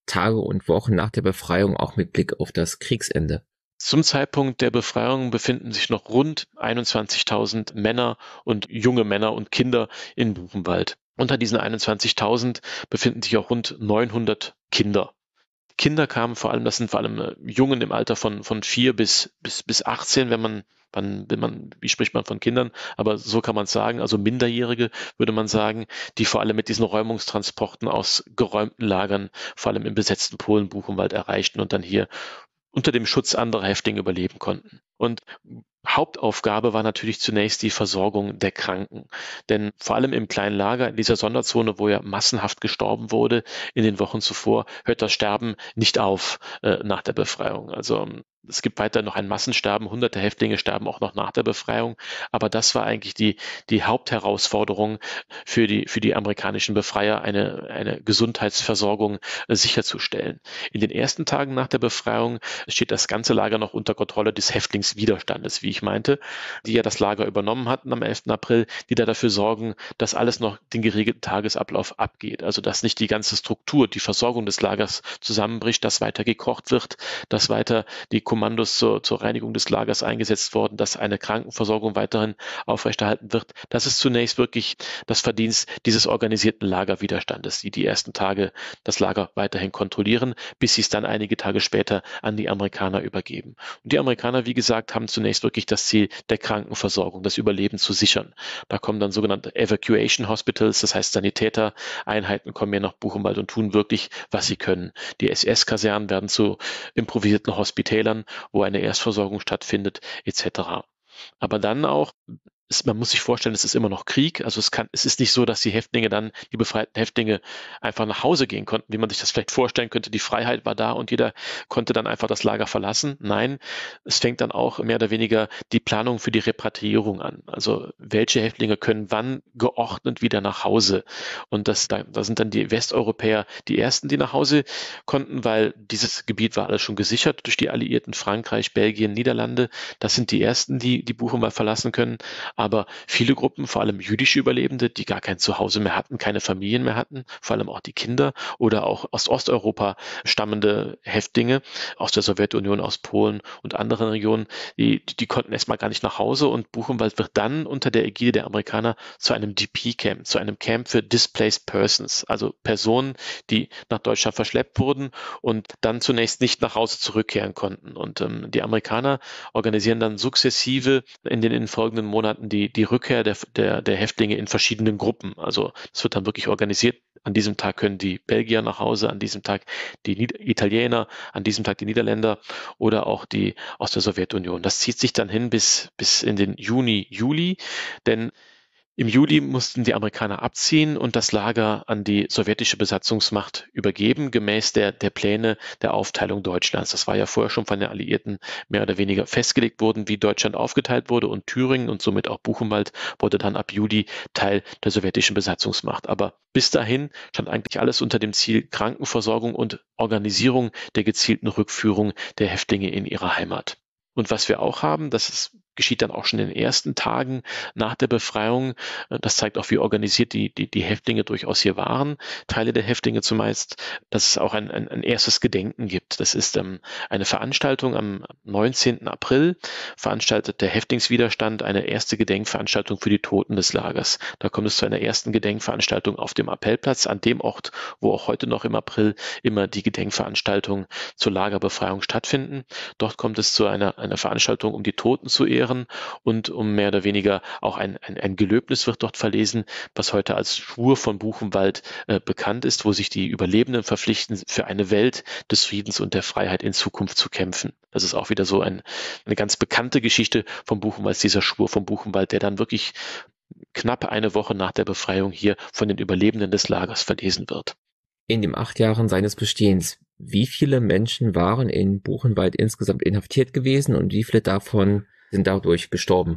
Tage und Wochen nach der Befreiung auch mit Blick auf das Kriegsende? Zum Zeitpunkt der Befreiung befinden sich noch rund einundzwanzigtausend Männer und junge Männer und Kinder in Buchenwald. Unter diesen einundzwanzigtausend befinden sich auch rund neunhundert Kinder. Kinder kamen vor allem, das sind vor allem äh, Jungen im Alter von, von vier bis, bis, bis achtzehn, wenn man, wann, wenn man, wie spricht man von Kindern? Aber so kann man es sagen, also Minderjährige würde man sagen, die vor allem mit diesen Räumungstransporten aus geräumten Lagern, vor allem im besetzten Polen, Buchenwald erreichten und dann hier unter dem Schutz anderer Häftlinge überleben konnten. Und Hauptaufgabe war natürlich zunächst die Versorgung der Kranken. Denn vor allem im kleinen Lager, in dieser Sonderzone, wo ja massenhaft gestorben wurde in den Wochen zuvor, hört das Sterben nicht auf äh, nach der Befreiung. Also es gibt weiter noch ein Massensterben, hunderte Häftlinge sterben auch noch nach der Befreiung. Aber das war eigentlich die, die Hauptherausforderung für die, für die amerikanischen Befreier, eine, eine Gesundheitsversorgung äh, sicherzustellen. In den ersten Tagen nach der Befreiung steht das ganze Lager noch unter Kontrolle des Häftlingswiderstandes, wie ich meinte, die ja das Lager übernommen hatten am elften April, die da dafür sorgen, dass alles noch den geregelten Tagesablauf abgeht. Also dass nicht die ganze Struktur, die Versorgung des Lagers zusammenbricht, dass weiter gekocht wird, dass weiter die Kommandos zur, zur Reinigung des Lagers eingesetzt worden, dass eine Krankenversorgung weiterhin aufrechterhalten wird. Das ist zunächst wirklich das Verdienst dieses organisierten Lagerwiderstandes, die die ersten Tage das Lager weiterhin kontrollieren, bis sie es dann einige Tage später an die Amerikaner übergeben. Und die Amerikaner, wie gesagt, haben zunächst wirklich das Ziel der Krankenversorgung, das Überleben zu sichern. Da kommen dann sogenannte Evacuation Hospitals, das heißt Sanitätereinheiten kommen hier nach Buchenwald und tun wirklich, was sie können. Die S S-Kasernen werden zu improvisierten Hospitälern, wo eine Erstversorgung stattfindet, et cetera. Aber dann auch, ist, man muss sich vorstellen, es ist immer noch Krieg. Also es kann, es ist nicht so, dass die Häftlinge dann, die befreiten Häftlinge einfach nach Hause gehen konnten, wie man sich das vielleicht vorstellen könnte. Die Freiheit war da und jeder konnte dann einfach das Lager verlassen. Nein, es fängt dann auch mehr oder weniger die Planung für die Repatriierung an. Also welche Häftlinge können wann geordnet wieder nach Hause? Und das, da, da sind dann die Westeuropäer die ersten, die nach Hause konnten, weil dieses Gebiet war alles schon gesichert durch die Alliierten, Frankreich, Belgien, Niederlande. Das sind die ersten, die die Buchenwald verlassen können. Aber viele Gruppen, vor allem jüdische Überlebende, die gar kein Zuhause mehr hatten, keine Familien mehr hatten, vor allem auch die Kinder oder auch aus Osteuropa stammende Häftlinge aus der Sowjetunion, aus Polen und anderen Regionen, die, die konnten erstmal gar nicht nach Hause und Buchenwald wird dann unter der Ägide der Amerikaner zu einem D P-Camp, zu einem Camp für Displaced Persons, also Personen, die nach Deutschland verschleppt wurden und dann zunächst nicht nach Hause zurückkehren konnten. Und ähm, die Amerikaner organisieren dann sukzessive in den, in den folgenden Monaten die, die Rückkehr der, der, der Häftlinge in verschiedenen Gruppen. Also es wird dann wirklich organisiert. An diesem Tag können die Belgier nach Hause, an diesem Tag die Nied- Italiener, an diesem Tag die Niederländer oder auch die aus der Sowjetunion. Das zieht sich dann hin bis, bis in den Juni, Juli, denn im Juli mussten die Amerikaner abziehen und das Lager an die sowjetische Besatzungsmacht übergeben, gemäß der, der Pläne der Aufteilung Deutschlands. Das war ja vorher schon von den Alliierten mehr oder weniger festgelegt worden, wie Deutschland aufgeteilt wurde und Thüringen und somit auch Buchenwald wurde dann ab Juli Teil der sowjetischen Besatzungsmacht. Aber bis dahin stand eigentlich alles unter dem Ziel Krankenversorgung und Organisierung der gezielten Rückführung der Häftlinge in ihre Heimat. Und was wir auch haben, das ist geschieht dann auch schon in den ersten Tagen nach der Befreiung. Das zeigt auch, wie organisiert die, die, die Häftlinge durchaus hier waren. Teile der Häftlinge zumeist, dass es auch ein, ein, ein erstes Gedenken gibt. Das ist ähm, eine Veranstaltung am neunzehnten April, veranstaltet der Häftlingswiderstand eine erste Gedenkveranstaltung für die Toten des Lagers. Da kommt es zu einer ersten Gedenkveranstaltung auf dem Appellplatz, an dem Ort, wo auch heute noch im April immer die Gedenkveranstaltungen zur Lagerbefreiung stattfinden. Dort kommt es zu einer, einer Veranstaltung, um die Toten zu ehren, und um mehr oder weniger auch ein, ein, ein Gelöbnis wird dort verlesen, was heute als Schwur von Buchenwald äh, bekannt ist, wo sich die Überlebenden verpflichten, für eine Welt des Friedens und der Freiheit in Zukunft zu kämpfen. Das ist auch wieder so ein, eine ganz bekannte Geschichte von Buchenwald, dieser Schwur von Buchenwald, der dann wirklich knapp eine Woche nach der Befreiung hier von den Überlebenden des Lagers verlesen wird. In den acht Jahren seines Bestehens, wie viele Menschen waren in Buchenwald insgesamt inhaftiert gewesen und wie viele davon sind dadurch gestorben?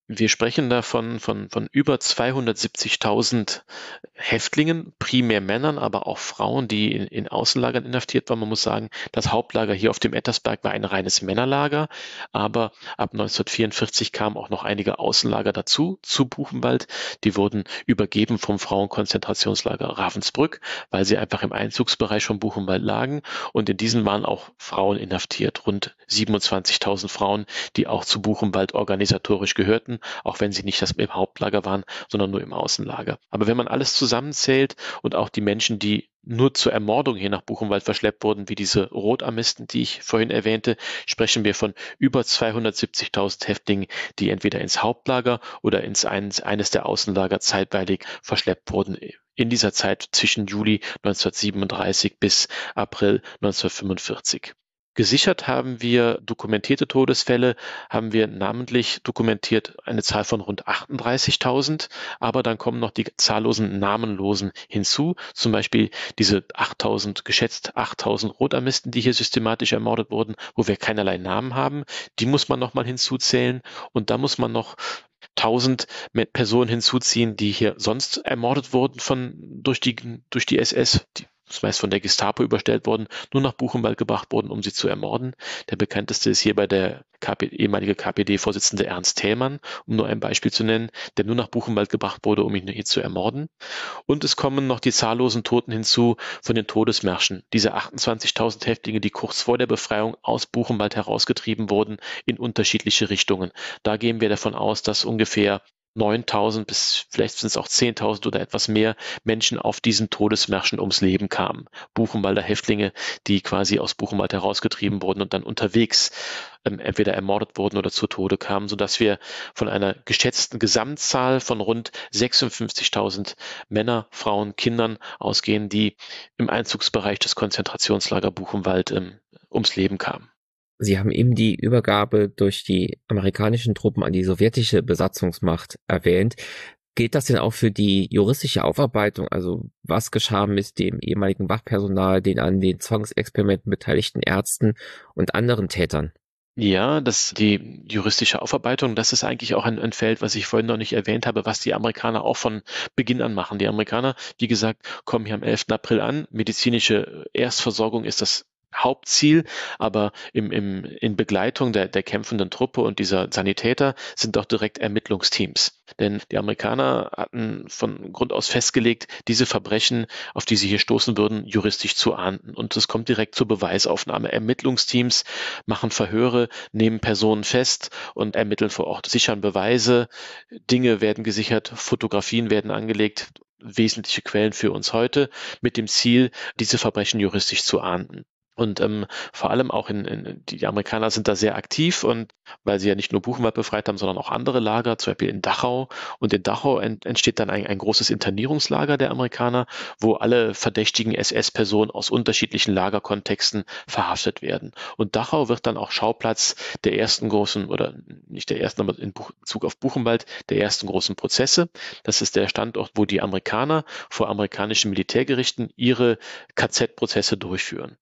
Wir sprechen da von, von, von über zweihundertsiebzigtausend Häftlingen, primär Männern, aber auch Frauen, die in, in Außenlagern inhaftiert waren. Man muss sagen, das Hauptlager hier auf dem Ettersberg war ein reines Männerlager, aber ab neunzehnhundertvierundvierzig kamen auch noch einige Außenlager dazu, zu Buchenwald. Die wurden übergeben vom Frauenkonzentrationslager Ravensbrück, weil sie einfach im Einzugsbereich von Buchenwald lagen. Und in diesen waren auch Frauen inhaftiert, rund siebenundzwanzigtausend Frauen, die auch zu Buchenwald organisatorisch gehörten, auch wenn sie nicht das im Hauptlager waren, sondern nur im Außenlager. Aber wenn man alles zusammenzählt und auch die Menschen, die nur zur Ermordung hier nach Buchenwald verschleppt wurden, wie diese Rotarmisten, die ich vorhin erwähnte, sprechen wir von über zweihundertsiebzigtausend Häftlingen, die entweder ins Hauptlager oder ins eines, eines der Außenlager zeitweilig verschleppt wurden. In dieser Zeit zwischen Juli neunzehnhundertsiebenunddreißig bis April neunzehnhundertfünfundvierzig. Gesichert haben wir dokumentierte Todesfälle, haben wir namentlich dokumentiert eine Zahl von rund achtunddreißigtausend, aber dann kommen noch die zahllosen Namenlosen hinzu, zum Beispiel diese achttausend, geschätzt achttausend Rotarmisten, die hier systematisch ermordet wurden, wo wir keinerlei Namen haben, die muss man nochmal hinzuzählen und da muss man noch tausend Personen hinzuziehen, die hier sonst ermordet wurden von, durch die, durch die S S, die das meist von der Gestapo überstellt worden, nur nach Buchenwald gebracht worden, um sie zu ermorden. Der bekannteste ist hierbei der K P, ehemalige K P D-Vorsitzende Ernst Thälmann, um nur ein Beispiel zu nennen, der nur nach Buchenwald gebracht wurde, um ihn hier zu ermorden. Und es kommen noch die zahllosen Toten hinzu von den Todesmärschen. Diese achtundzwanzigtausend Häftlinge, die kurz vor der Befreiung aus Buchenwald herausgetrieben wurden in unterschiedliche Richtungen. Da gehen wir davon aus, dass ungefähr neuntausend bis vielleicht sind es auch zehntausend oder etwas mehr Menschen auf diesen Todesmärschen ums Leben kamen. Buchenwalder Häftlinge, die quasi aus Buchenwald herausgetrieben wurden und dann unterwegs ähm, entweder ermordet wurden oder zu Tode kamen, sodass wir von einer geschätzten Gesamtzahl von rund sechsundfünfzigtausend Männer, Frauen, Kindern ausgehen, die im Einzugsbereich des Konzentrationslager Buchenwald ähm, ums Leben kamen. Sie haben eben die Übergabe durch die amerikanischen Truppen an die sowjetische Besatzungsmacht erwähnt. Gilt das denn auch für die juristische Aufarbeitung? Also was geschah mit dem ehemaligen Wachpersonal, den an den Zwangsexperimenten beteiligten Ärzten und anderen Tätern? Ja, das die juristische Aufarbeitung, das ist eigentlich auch ein, ein Feld, was ich vorhin noch nicht erwähnt habe, was die Amerikaner auch von Beginn an machen. Die Amerikaner, wie gesagt, kommen hier am elften April an. Medizinische Erstversorgung ist das Hauptziel, aber im, im, in Begleitung der, der kämpfenden Truppe und dieser Sanitäter sind auch direkt Ermittlungsteams. Denn die Amerikaner hatten von Grund aus festgelegt, diese Verbrechen, auf die sie hier stoßen würden, juristisch zu ahnden. Und es kommt direkt zur Beweisaufnahme. Ermittlungsteams machen Verhöre, nehmen Personen fest und ermitteln vor Ort, sichern Beweise, Dinge werden gesichert, Fotografien werden angelegt, wesentliche Quellen für uns heute, mit dem Ziel, diese Verbrechen juristisch zu ahnden. Und ähm, vor allem auch in, in die Amerikaner sind da sehr aktiv und weil sie ja nicht nur Buchenwald befreit haben, sondern auch andere Lager, zum Beispiel in Dachau. Und in Dachau ent, entsteht dann ein, ein großes Internierungslager der Amerikaner, wo alle verdächtigen S S-Personen aus unterschiedlichen Lagerkontexten verhaftet werden. Und Dachau wird dann auch Schauplatz der ersten großen, oder nicht der ersten, aber in Bezug auf Buchenwald, der ersten großen Prozesse. Das ist der Standort, wo die Amerikaner vor amerikanischen Militärgerichten ihre K Z-Prozesse durchführen.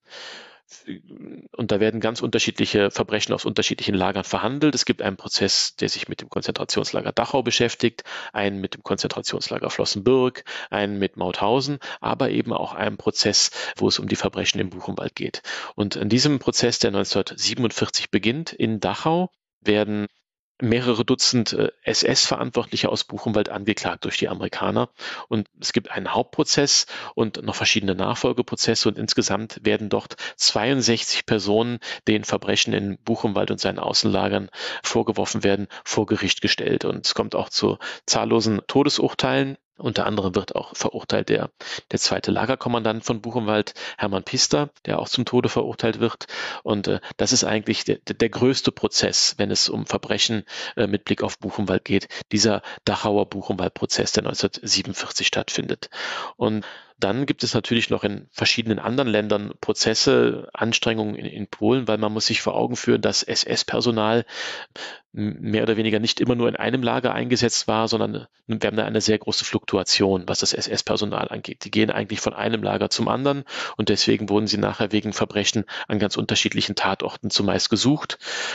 Und da werden ganz unterschiedliche Verbrechen aus unterschiedlichen Lagern verhandelt. Es gibt einen Prozess, der sich mit dem Konzentrationslager Dachau beschäftigt, einen mit dem Konzentrationslager Flossenbürg, einen mit Mauthausen, aber eben auch einen Prozess, wo es um die Verbrechen im Buchenwald geht. Und in diesem Prozess, der neunzehnhundertsiebenundvierzig beginnt, in Dachau, werden mehrere Dutzend äh, S S-Verantwortliche aus Buchenwald angeklagt durch die Amerikaner. Und es gibt einen Hauptprozess und noch verschiedene Nachfolgeprozesse. Und insgesamt werden dort zweiundsechzig Personen, denen Verbrechen in Buchenwald und seinen Außenlagern vorgeworfen werden, vor Gericht gestellt. Und es kommt auch zu zahllosen Todesurteilen. Unter anderem wird auch verurteilt der, der zweite Lagerkommandant von Buchenwald, Hermann Pister, der auch zum Tode verurteilt wird. Und äh, das ist eigentlich der, der größte Prozess, wenn es um Verbrechen äh, mit Blick auf Buchenwald geht. Dieser Dachauer Buchenwald-Prozess, der neunzehnhundertsiebenundvierzig stattfindet. Und dann gibt es natürlich noch in verschiedenen anderen Ländern Prozesse, Anstrengungen in, in Polen, weil man muss sich vor Augen führen, dass S S-Personal mehr oder weniger nicht immer nur in einem Lager eingesetzt war, sondern wir haben da eine sehr große Fluktuation, was das S S-Personal angeht. Die gehen eigentlich von einem Lager zum anderen und deswegen wurden sie nachher wegen Verbrechen an ganz unterschiedlichen Tatorten zumeist gesucht.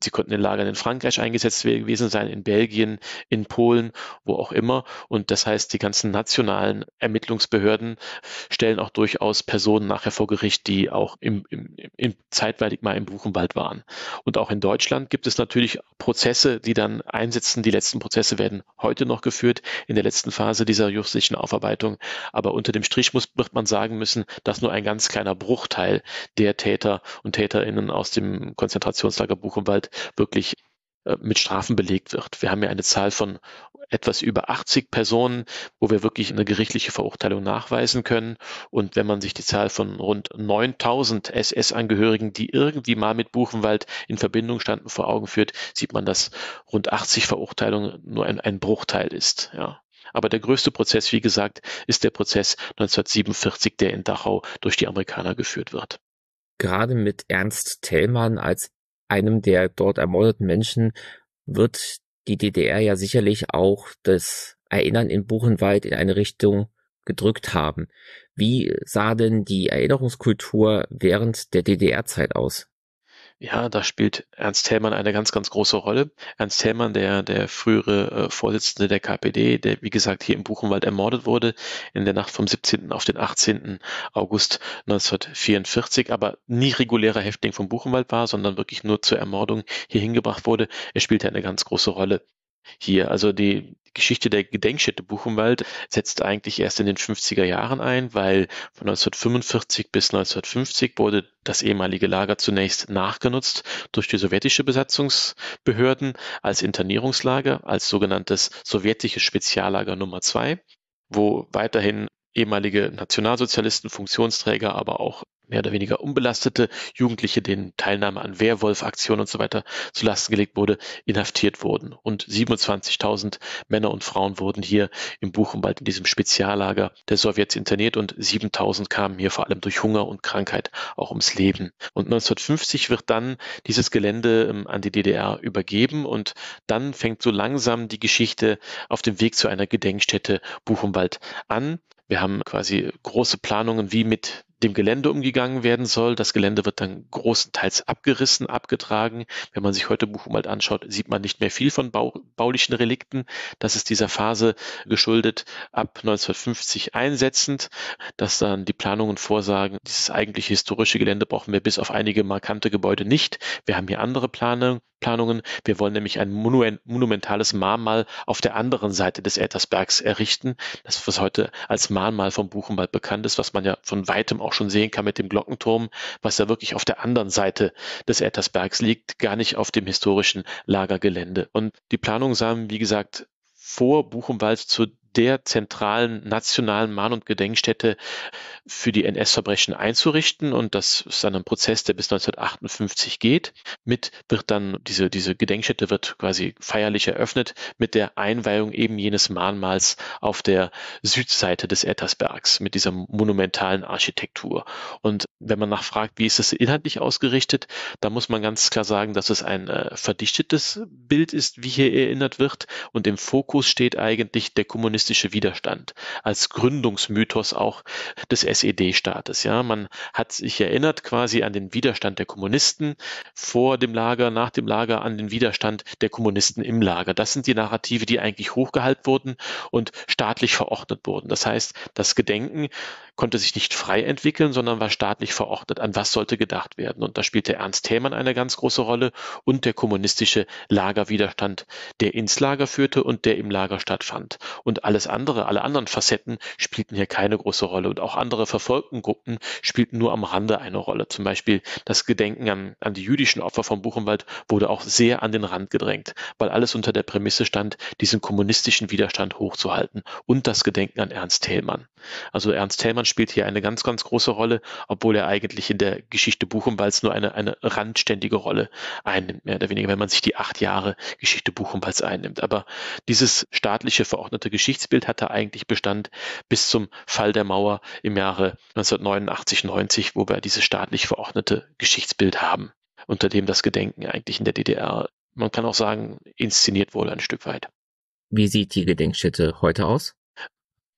Sie konnten in Lagern in Frankreich eingesetzt gewesen sein, in Belgien, in Polen, wo auch immer. Und das heißt, die ganzen nationalen Ermittlungsbehörden stellen auch durchaus Personen nachher vor Gericht, die auch im, im, im zeitweilig mal im Buchenwald waren. Und auch in Deutschland gibt es natürlich Prozesse, die dann einsetzen. Die letzten Prozesse werden heute noch geführt in der letzten Phase dieser juristischen Aufarbeitung. Aber unter dem Strich muss, wird man sagen müssen, dass nur ein ganz kleiner Bruchteil der Täter und TäterInnen aus dem Konzentrationslager Buchenwald wirklich äh, mit Strafen belegt wird. Wir haben ja eine Zahl von etwas über achtzig Personen, wo wir wirklich eine gerichtliche Verurteilung nachweisen können. Und wenn man sich die Zahl von rund neuntausend S S-Angehörigen, die irgendwie mal mit Buchenwald in Verbindung standen, vor Augen führt, sieht man, dass rund achtzig Verurteilungen nur ein, ein Bruchteil ist. Ja. Aber der größte Prozess, wie gesagt, ist der Prozess neunzehnhundertsiebenundvierzig, der in Dachau durch die Amerikaner geführt wird. Gerade mit Ernst Thälmann als einem der dort ermordeten Menschen wird die D D R ja sicherlich auch das Erinnern in Buchenwald in eine Richtung gedrückt haben. Wie sah denn die Erinnerungskultur während der D D R-Zeit aus? Ja, da spielt Ernst Thälmann eine ganz, ganz große Rolle. Ernst Thälmann, der, der frühere äh, Vorsitzende der K P D, der, wie gesagt, hier im Buchenwald ermordet wurde, in der Nacht vom siebzehnten auf den achtzehnten August neunzehnhundertvierundvierzig, aber nie regulärer Häftling vom Buchenwald war, sondern wirklich nur zur Ermordung hier hingebracht wurde. Er spielte eine ganz große Rolle hier. Also die Geschichte der Gedenkstätte Buchenwald setzt eigentlich erst in den fünfziger Jahren ein, weil von neunzehnhundertfünfundvierzig bis neunzehnhundertfünfzig wurde das ehemalige Lager zunächst nachgenutzt durch die sowjetische Besatzungsbehörden als Internierungslager, als sogenanntes sowjetisches Speziallager Nummer zwei, wo weiterhin ehemalige Nationalsozialisten, Funktionsträger, aber auch mehr oder weniger unbelastete Jugendliche, denen Teilnahme an Wehrwolf-Aktionen und so weiter zu Lasten gelegt wurde, inhaftiert wurden. Und siebenundzwanzigtausend Männer und Frauen wurden hier im Buchenwald in diesem Speziallager der Sowjets interniert und siebentausend kamen hier vor allem durch Hunger und Krankheit auch ums Leben. Und neunzehnhundertfünfzig wird dann dieses Gelände ähm, an die D D R übergeben und dann fängt so langsam die Geschichte auf dem Weg zu einer Gedenkstätte Buchenwald an. Wir haben quasi große Planungen, wie mit dem Gelände umgegangen werden soll. Das Gelände wird dann großenteils abgerissen, abgetragen. Wenn man sich heute Buchenwald anschaut, sieht man nicht mehr viel von bau, baulichen Relikten. Das ist dieser Phase geschuldet, ab neunzehnhundertfünfzig einsetzend, dass dann die Planungen vorsagen, dieses eigentliche historische Gelände brauchen wir bis auf einige markante Gebäude nicht. Wir haben hier andere Planungen. Planungen. Wir wollen nämlich ein monumentales Mahnmal auf der anderen Seite des Ettersbergs errichten. Das, was heute als Mahnmal vom Buchenwald bekannt ist, was man ja von weitem auch schon sehen kann mit dem Glockenturm, was ja wirklich auf der anderen Seite des Ettersbergs liegt, gar nicht auf dem historischen Lagergelände. Und die Planungen sahen, wie gesagt, vor, Buchenwald zu der zentralen nationalen Mahn- und Gedenkstätte für die N S-Verbrechen einzurichten. Und das ist dann ein Prozess, der bis neunzehnhundertachtundfünfzig geht. Mit wird dann diese, diese Gedenkstätte wird quasi feierlich eröffnet mit der Einweihung eben jenes Mahnmals auf der Südseite des Ettersbergs mit dieser monumentalen Architektur. Und wenn man nachfragt, wie ist es inhaltlich ausgerichtet, da muss man ganz klar sagen, dass es ein äh, verdichtetes Bild ist, wie hier erinnert wird. Und im Fokus steht eigentlich der kommunistische Widerstand als Gründungsmythos auch des S E D-Staates. Ja, man hat sich erinnert quasi an den Widerstand der Kommunisten vor dem Lager, nach dem Lager, an den Widerstand der Kommunisten im Lager. Das sind die Narrative, die eigentlich hochgehalten wurden und staatlich verordnet wurden. Das heißt, das Gedenken konnte sich nicht frei entwickeln, sondern war staatlich verordnet, an was sollte gedacht werden. Und da spielte Ernst Thälmann eine ganz große Rolle und der kommunistische Lagerwiderstand, der ins Lager führte und der im Lager stattfand. Und alles andere, alle anderen Facetten spielten hier keine große Rolle. Und auch andere verfolgten Gruppen spielten nur am Rande eine Rolle. Zum Beispiel das Gedenken an, an die jüdischen Opfer von Buchenwald wurde auch sehr an den Rand gedrängt, weil alles unter der Prämisse stand, diesen kommunistischen Widerstand hochzuhalten und das Gedenken an Ernst Thälmann. Also Ernst Thälmann spielt hier eine ganz, ganz große Rolle, obwohl er eigentlich in der Geschichte Buchenwalds nur eine, eine randständige Rolle einnimmt, mehr oder weniger, wenn man sich die acht Jahre Geschichte Buchenwalds einnimmt. Aber dieses staatliche verordnete Geschichtsbild hatte eigentlich Bestand bis zum Fall der Mauer im Jahre neunzehnhundertneunundachtzig, neunzig, wo wir dieses staatlich verordnete Geschichtsbild haben, unter dem das Gedenken eigentlich in der D D R, man kann auch sagen, inszeniert wurde ein Stück weit. Wie sieht die Gedenkstätte heute aus?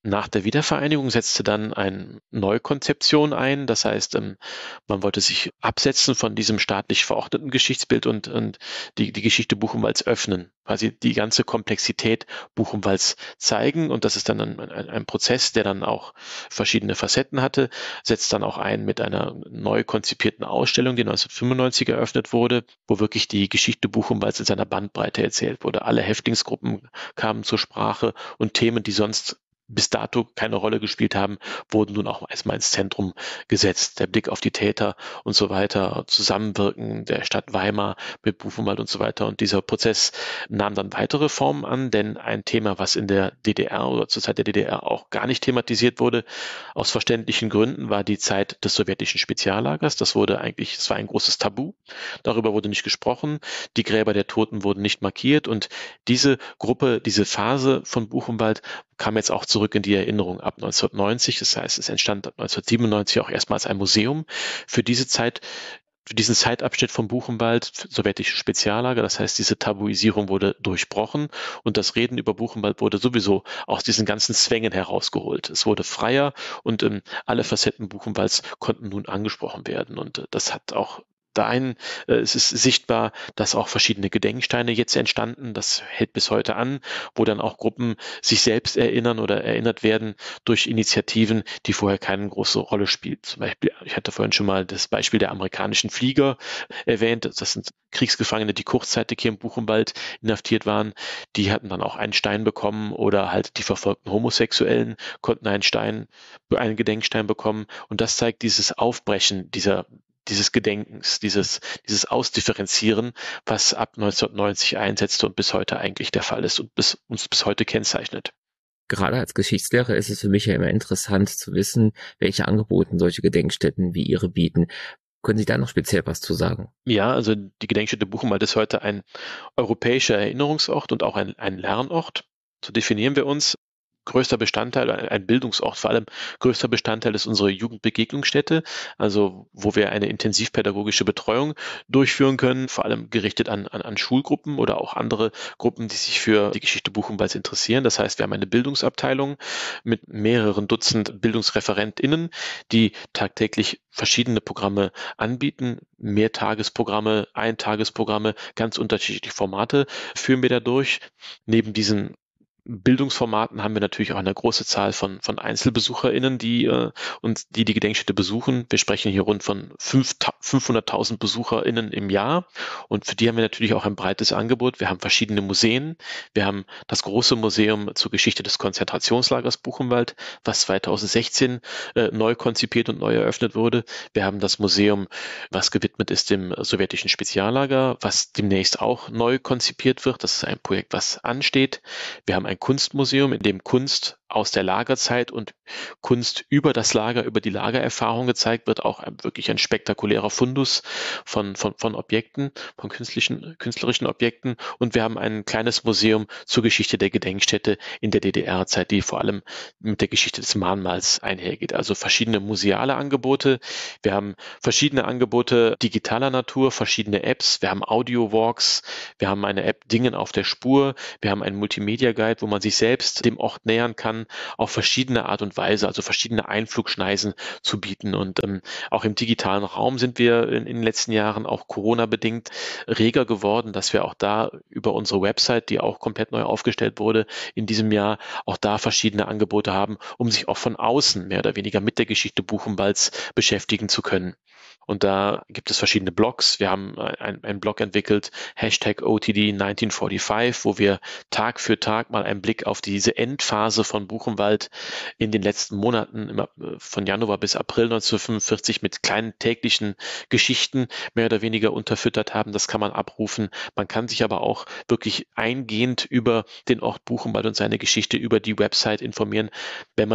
Nach der Wiedervereinigung setzte dann eine Neukonzeption ein. Das heißt, ähm, man wollte sich absetzen von diesem staatlich verordneten Geschichtsbild und, und die, die Geschichte Buchenwalds öffnen, quasi die ganze Komplexität Buchenwalds zeigen. Und das ist dann ein, ein, ein Prozess, der dann auch verschiedene Facetten hatte, setzt dann auch ein mit einer neu konzipierten Ausstellung, die neunzehnhundertfünfundneunzig eröffnet wurde, wo wirklich die Geschichte Buchenwalds in seiner Bandbreite erzählt wurde. Alle Häftlingsgruppen kamen zur Sprache und Themen, die sonst bis dato keine Rolle gespielt haben, wurden nun auch erstmal ins Zentrum gesetzt. Der Blick auf die Täter und so weiter, Zusammenwirken der Stadt Weimar mit Buchenwald und so weiter. Und dieser Prozess nahm dann weitere Formen an, denn ein Thema, was in der D D R oder zur Zeit der D D R auch gar nicht thematisiert wurde, aus verständlichen Gründen, war die Zeit des sowjetischen Speziallagers. Das wurde eigentlich, es war ein großes Tabu. Darüber wurde nicht gesprochen. Die Gräber der Toten wurden nicht markiert und diese Gruppe, diese Phase von Buchenwald kam jetzt auch zurück in die Erinnerung ab neunzehnhundertneunzig. Das heißt, es entstand neunzehnhundertsiebenundneunzig auch erstmals ein Museum für diese Zeit, für diesen Zeitabschnitt vom Buchenwald, sowjetische Speziallager. Das heißt, diese Tabuisierung wurde durchbrochen und das Reden über Buchenwald wurde sowieso aus diesen ganzen Zwängen herausgeholt. Es wurde freier und ähm, alle Facetten Buchenwalds konnten nun angesprochen werden und äh, das hat auch Dahin äh, es ist sichtbar, dass auch verschiedene Gedenksteine jetzt entstanden. Das hält bis heute an, wo dann auch Gruppen sich selbst erinnern oder erinnert werden durch Initiativen, die vorher keine große Rolle spielen. Zum Beispiel, ich hatte vorhin schon mal das Beispiel der amerikanischen Flieger erwähnt. Das sind Kriegsgefangene, die kurzzeitig hier im Buchenwald inhaftiert waren. Die hatten dann auch einen Stein bekommen oder halt die verfolgten Homosexuellen konnten einen Stein, einen Gedenkstein bekommen. Und das zeigt dieses Aufbrechen dieser dieses Gedenkens, dieses, dieses Ausdifferenzieren, was ab neunzehnhundertneunzig einsetzte und bis heute eigentlich der Fall ist und bis, uns bis heute kennzeichnet. Gerade als Geschichtslehrer ist es für mich ja immer interessant zu wissen, welche Angebote solche Gedenkstätten wie Ihre bieten. Können Sie da noch speziell was zu sagen? Ja, also die Gedenkstätte Buchenwald ist heute ein europäischer Erinnerungsort und auch ein, ein Lernort. So definieren wir uns. Größter Bestandteil, ein Bildungsort vor allem, größter Bestandteil ist unsere Jugendbegegnungsstätte, also wo wir eine intensivpädagogische Betreuung durchführen können, vor allem gerichtet an, an, an Schulgruppen oder auch andere Gruppen, die sich für die Geschichte Buchenwalds interessieren. Das heißt, wir haben eine Bildungsabteilung mit mehreren Dutzend BildungsreferentInnen, die tagtäglich verschiedene Programme anbieten, Mehrtagesprogramme, Eintagesprogramme, ganz unterschiedliche Formate führen wir da durch. Neben diesen Bildungsformaten haben wir natürlich auch eine große Zahl von, von EinzelbesucherInnen, die äh, uns, die die Gedenkstätte besuchen. Wir sprechen hier rund von fünfhunderttausend BesucherInnen im Jahr und für die haben wir natürlich auch ein breites Angebot. Wir haben verschiedene Museen. Wir haben das große Museum zur Geschichte des Konzentrationslagers Buchenwald, was zweitausendsechzehn äh, neu konzipiert und neu eröffnet wurde. Wir haben das Museum, was gewidmet ist dem sowjetischen Speziallager, was demnächst auch neu konzipiert wird. Das ist ein Projekt, was ansteht. Wir haben ein Kunstmuseum, in dem Kunst aus der Lagerzeit und Kunst über das Lager, über die Lagererfahrung gezeigt wird, auch ein, wirklich ein spektakulärer Fundus von, von, von Objekten, von künstlichen, künstlerischen Objekten. Und wir haben ein kleines Museum zur Geschichte der Gedenkstätte in der D D R-Zeit, die vor allem mit der Geschichte des Mahnmals einhergeht. Also verschiedene museale Angebote. Wir haben verschiedene Angebote digitaler Natur, verschiedene Apps. Wir haben Audio-Walks. Wir haben eine App Dingen auf der Spur. Wir haben einen Multimedia-Guide, wo man sich selbst dem Ort nähern kann, auf verschiedene Art und Weise, also verschiedene Einflugschneisen zu bieten. Und ähm, auch im digitalen Raum sind wir in, in den letzten Jahren auch Corona-bedingt reger geworden, dass wir auch da über unsere Website, die auch komplett neu aufgestellt wurde, in diesem Jahr auch da verschiedene Angebote haben, um sich auch von außen mehr oder weniger mit der Geschichte Buchenwalds beschäftigen zu können. Und da gibt es verschiedene Blogs. Wir haben ein, ein Blog entwickelt, Hashtag O T D neunzehnhundertfünfundvierzig, wo wir Tag für Tag mal einen Blick auf diese Endphase von Buchenwald in den letzten Monaten, immer von Januar bis April neunzehnhundertfünfundvierzig, mit kleinen täglichen Geschichten mehr oder weniger unterfüttert haben. Das kann man abrufen. Man kann sich aber auch wirklich eingehend über den Ort Buchenwald und seine Geschichte über die Website informieren, wenn man nicht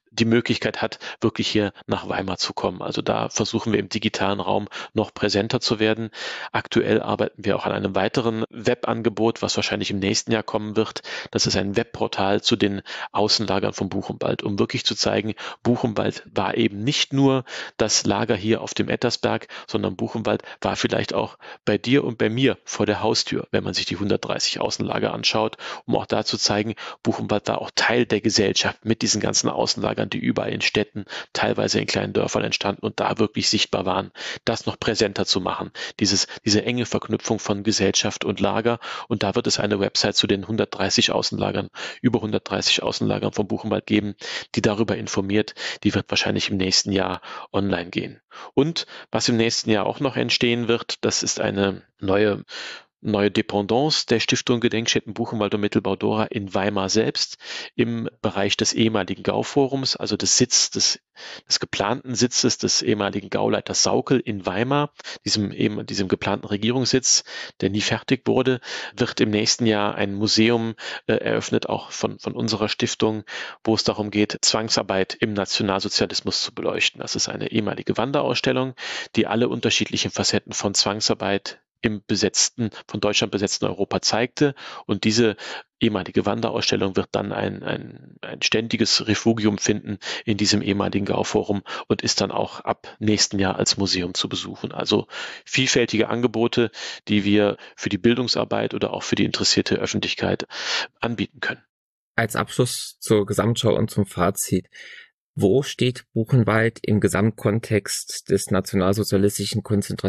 die Möglichkeit hat, wirklich hier nach Weimar zu kommen. Also da versuchen wir im digitalen Raum noch präsenter zu werden. Aktuell arbeiten wir auch an einem weiteren Webangebot, was wahrscheinlich im nächsten Jahr kommen wird. Das ist ein Webportal zu den Außenlagern von Buchenwald, um wirklich zu zeigen, Buchenwald war eben nicht nur das Lager hier auf dem Ettersberg, sondern Buchenwald war vielleicht auch bei dir und bei mir vor der Haustür, wenn man sich die hundertdreißig Außenlager anschaut, um auch da zu zeigen, Buchenwald war auch Teil der Gesellschaft mit diesen ganzen Außenlagern, die überall in Städten, teilweise in kleinen Dörfern entstanden und da wirklich sichtbar waren, das noch präsenter zu machen, dieses, diese enge Verknüpfung von Gesellschaft und Lager. Und da wird es eine Website zu den hundertdreißig Außenlagern, über hundertdreißig Außenlagern von Buchenwald geben, die darüber informiert. Die wird wahrscheinlich im nächsten Jahr online gehen. Und was im nächsten Jahr auch noch entstehen wird, das ist eine neue neue Dependance der Stiftung Gedenkstätten Buchenwald und Mittelbau-Dora in Weimar selbst im Bereich des ehemaligen Gauforums, also des Sitz des, des geplanten Sitzes des ehemaligen Gauleiters Saukel in Weimar, diesem eben diesem geplanten Regierungssitz, der nie fertig wurde, wird im nächsten Jahr ein Museum äh, eröffnet, auch von von unserer Stiftung, wo es darum geht, Zwangsarbeit im Nationalsozialismus zu beleuchten. Das ist eine ehemalige Wanderausstellung, die alle unterschiedlichen Facetten von Zwangsarbeit im besetzten, von Deutschland besetzten Europa zeigte. Und diese ehemalige Wanderausstellung wird dann ein, ein, ein ständiges Refugium finden in diesem ehemaligen Gauforum und ist dann auch ab nächsten Jahr als Museum zu besuchen. Also vielfältige Angebote, die wir für die Bildungsarbeit oder auch für die interessierte Öffentlichkeit anbieten können. Als Abschluss zur Gesamtschau und zum Fazit: Wo steht Buchenwald im Gesamtkontext des nationalsozialistischen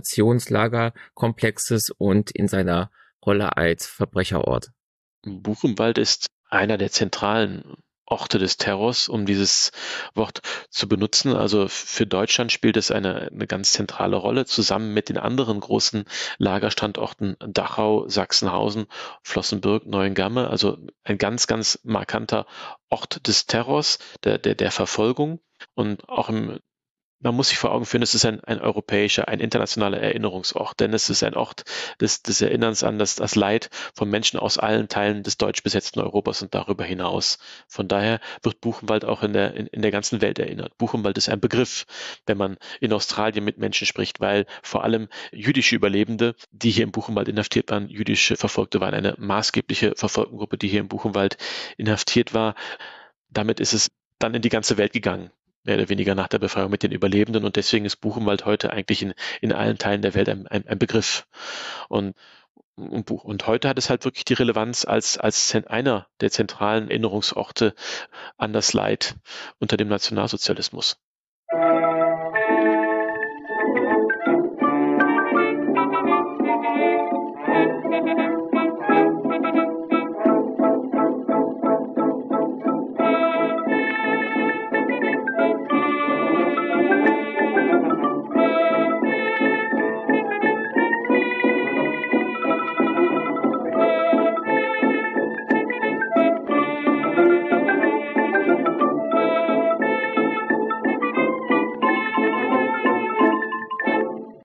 Konzentrationslagerkomplexes und in seiner Rolle als Verbrecherort? Buchenwald ist einer der zentralen Orte des Terrors, um dieses Wort zu benutzen. Also für Deutschland spielt es eine, eine ganz zentrale Rolle, zusammen mit den anderen großen Lagerstandorten Dachau, Sachsenhausen, Flossenbürg, Neuengamme. Also ein ganz, ganz markanter Ort des Terrors, der, der, der Verfolgung. Und auch im Man muss sich vor Augen führen, es ist ein, ein europäischer, ein internationaler Erinnerungsort, denn es ist ein Ort des, des Erinnerns an das, das Leid von Menschen aus allen Teilen des deutsch besetzten Europas und darüber hinaus. Von daher wird Buchenwald auch in der, in, in der ganzen Welt erinnert. Buchenwald ist ein Begriff, wenn man in Australien mit Menschen spricht, weil vor allem jüdische Überlebende, die hier im Buchenwald inhaftiert waren, jüdische Verfolgte waren, eine maßgebliche Verfolgtengruppe, die hier im Buchenwald inhaftiert war. Damit ist es dann in die ganze Welt gegangen, mehr oder weniger nach der Befreiung mit den Überlebenden. Und deswegen ist Buchenwald heute eigentlich in, in allen Teilen der Welt ein, ein, ein Begriff. Und, und, und heute hat es halt wirklich die Relevanz als, als einer der zentralen Erinnerungsorte an das Leid unter dem Nationalsozialismus.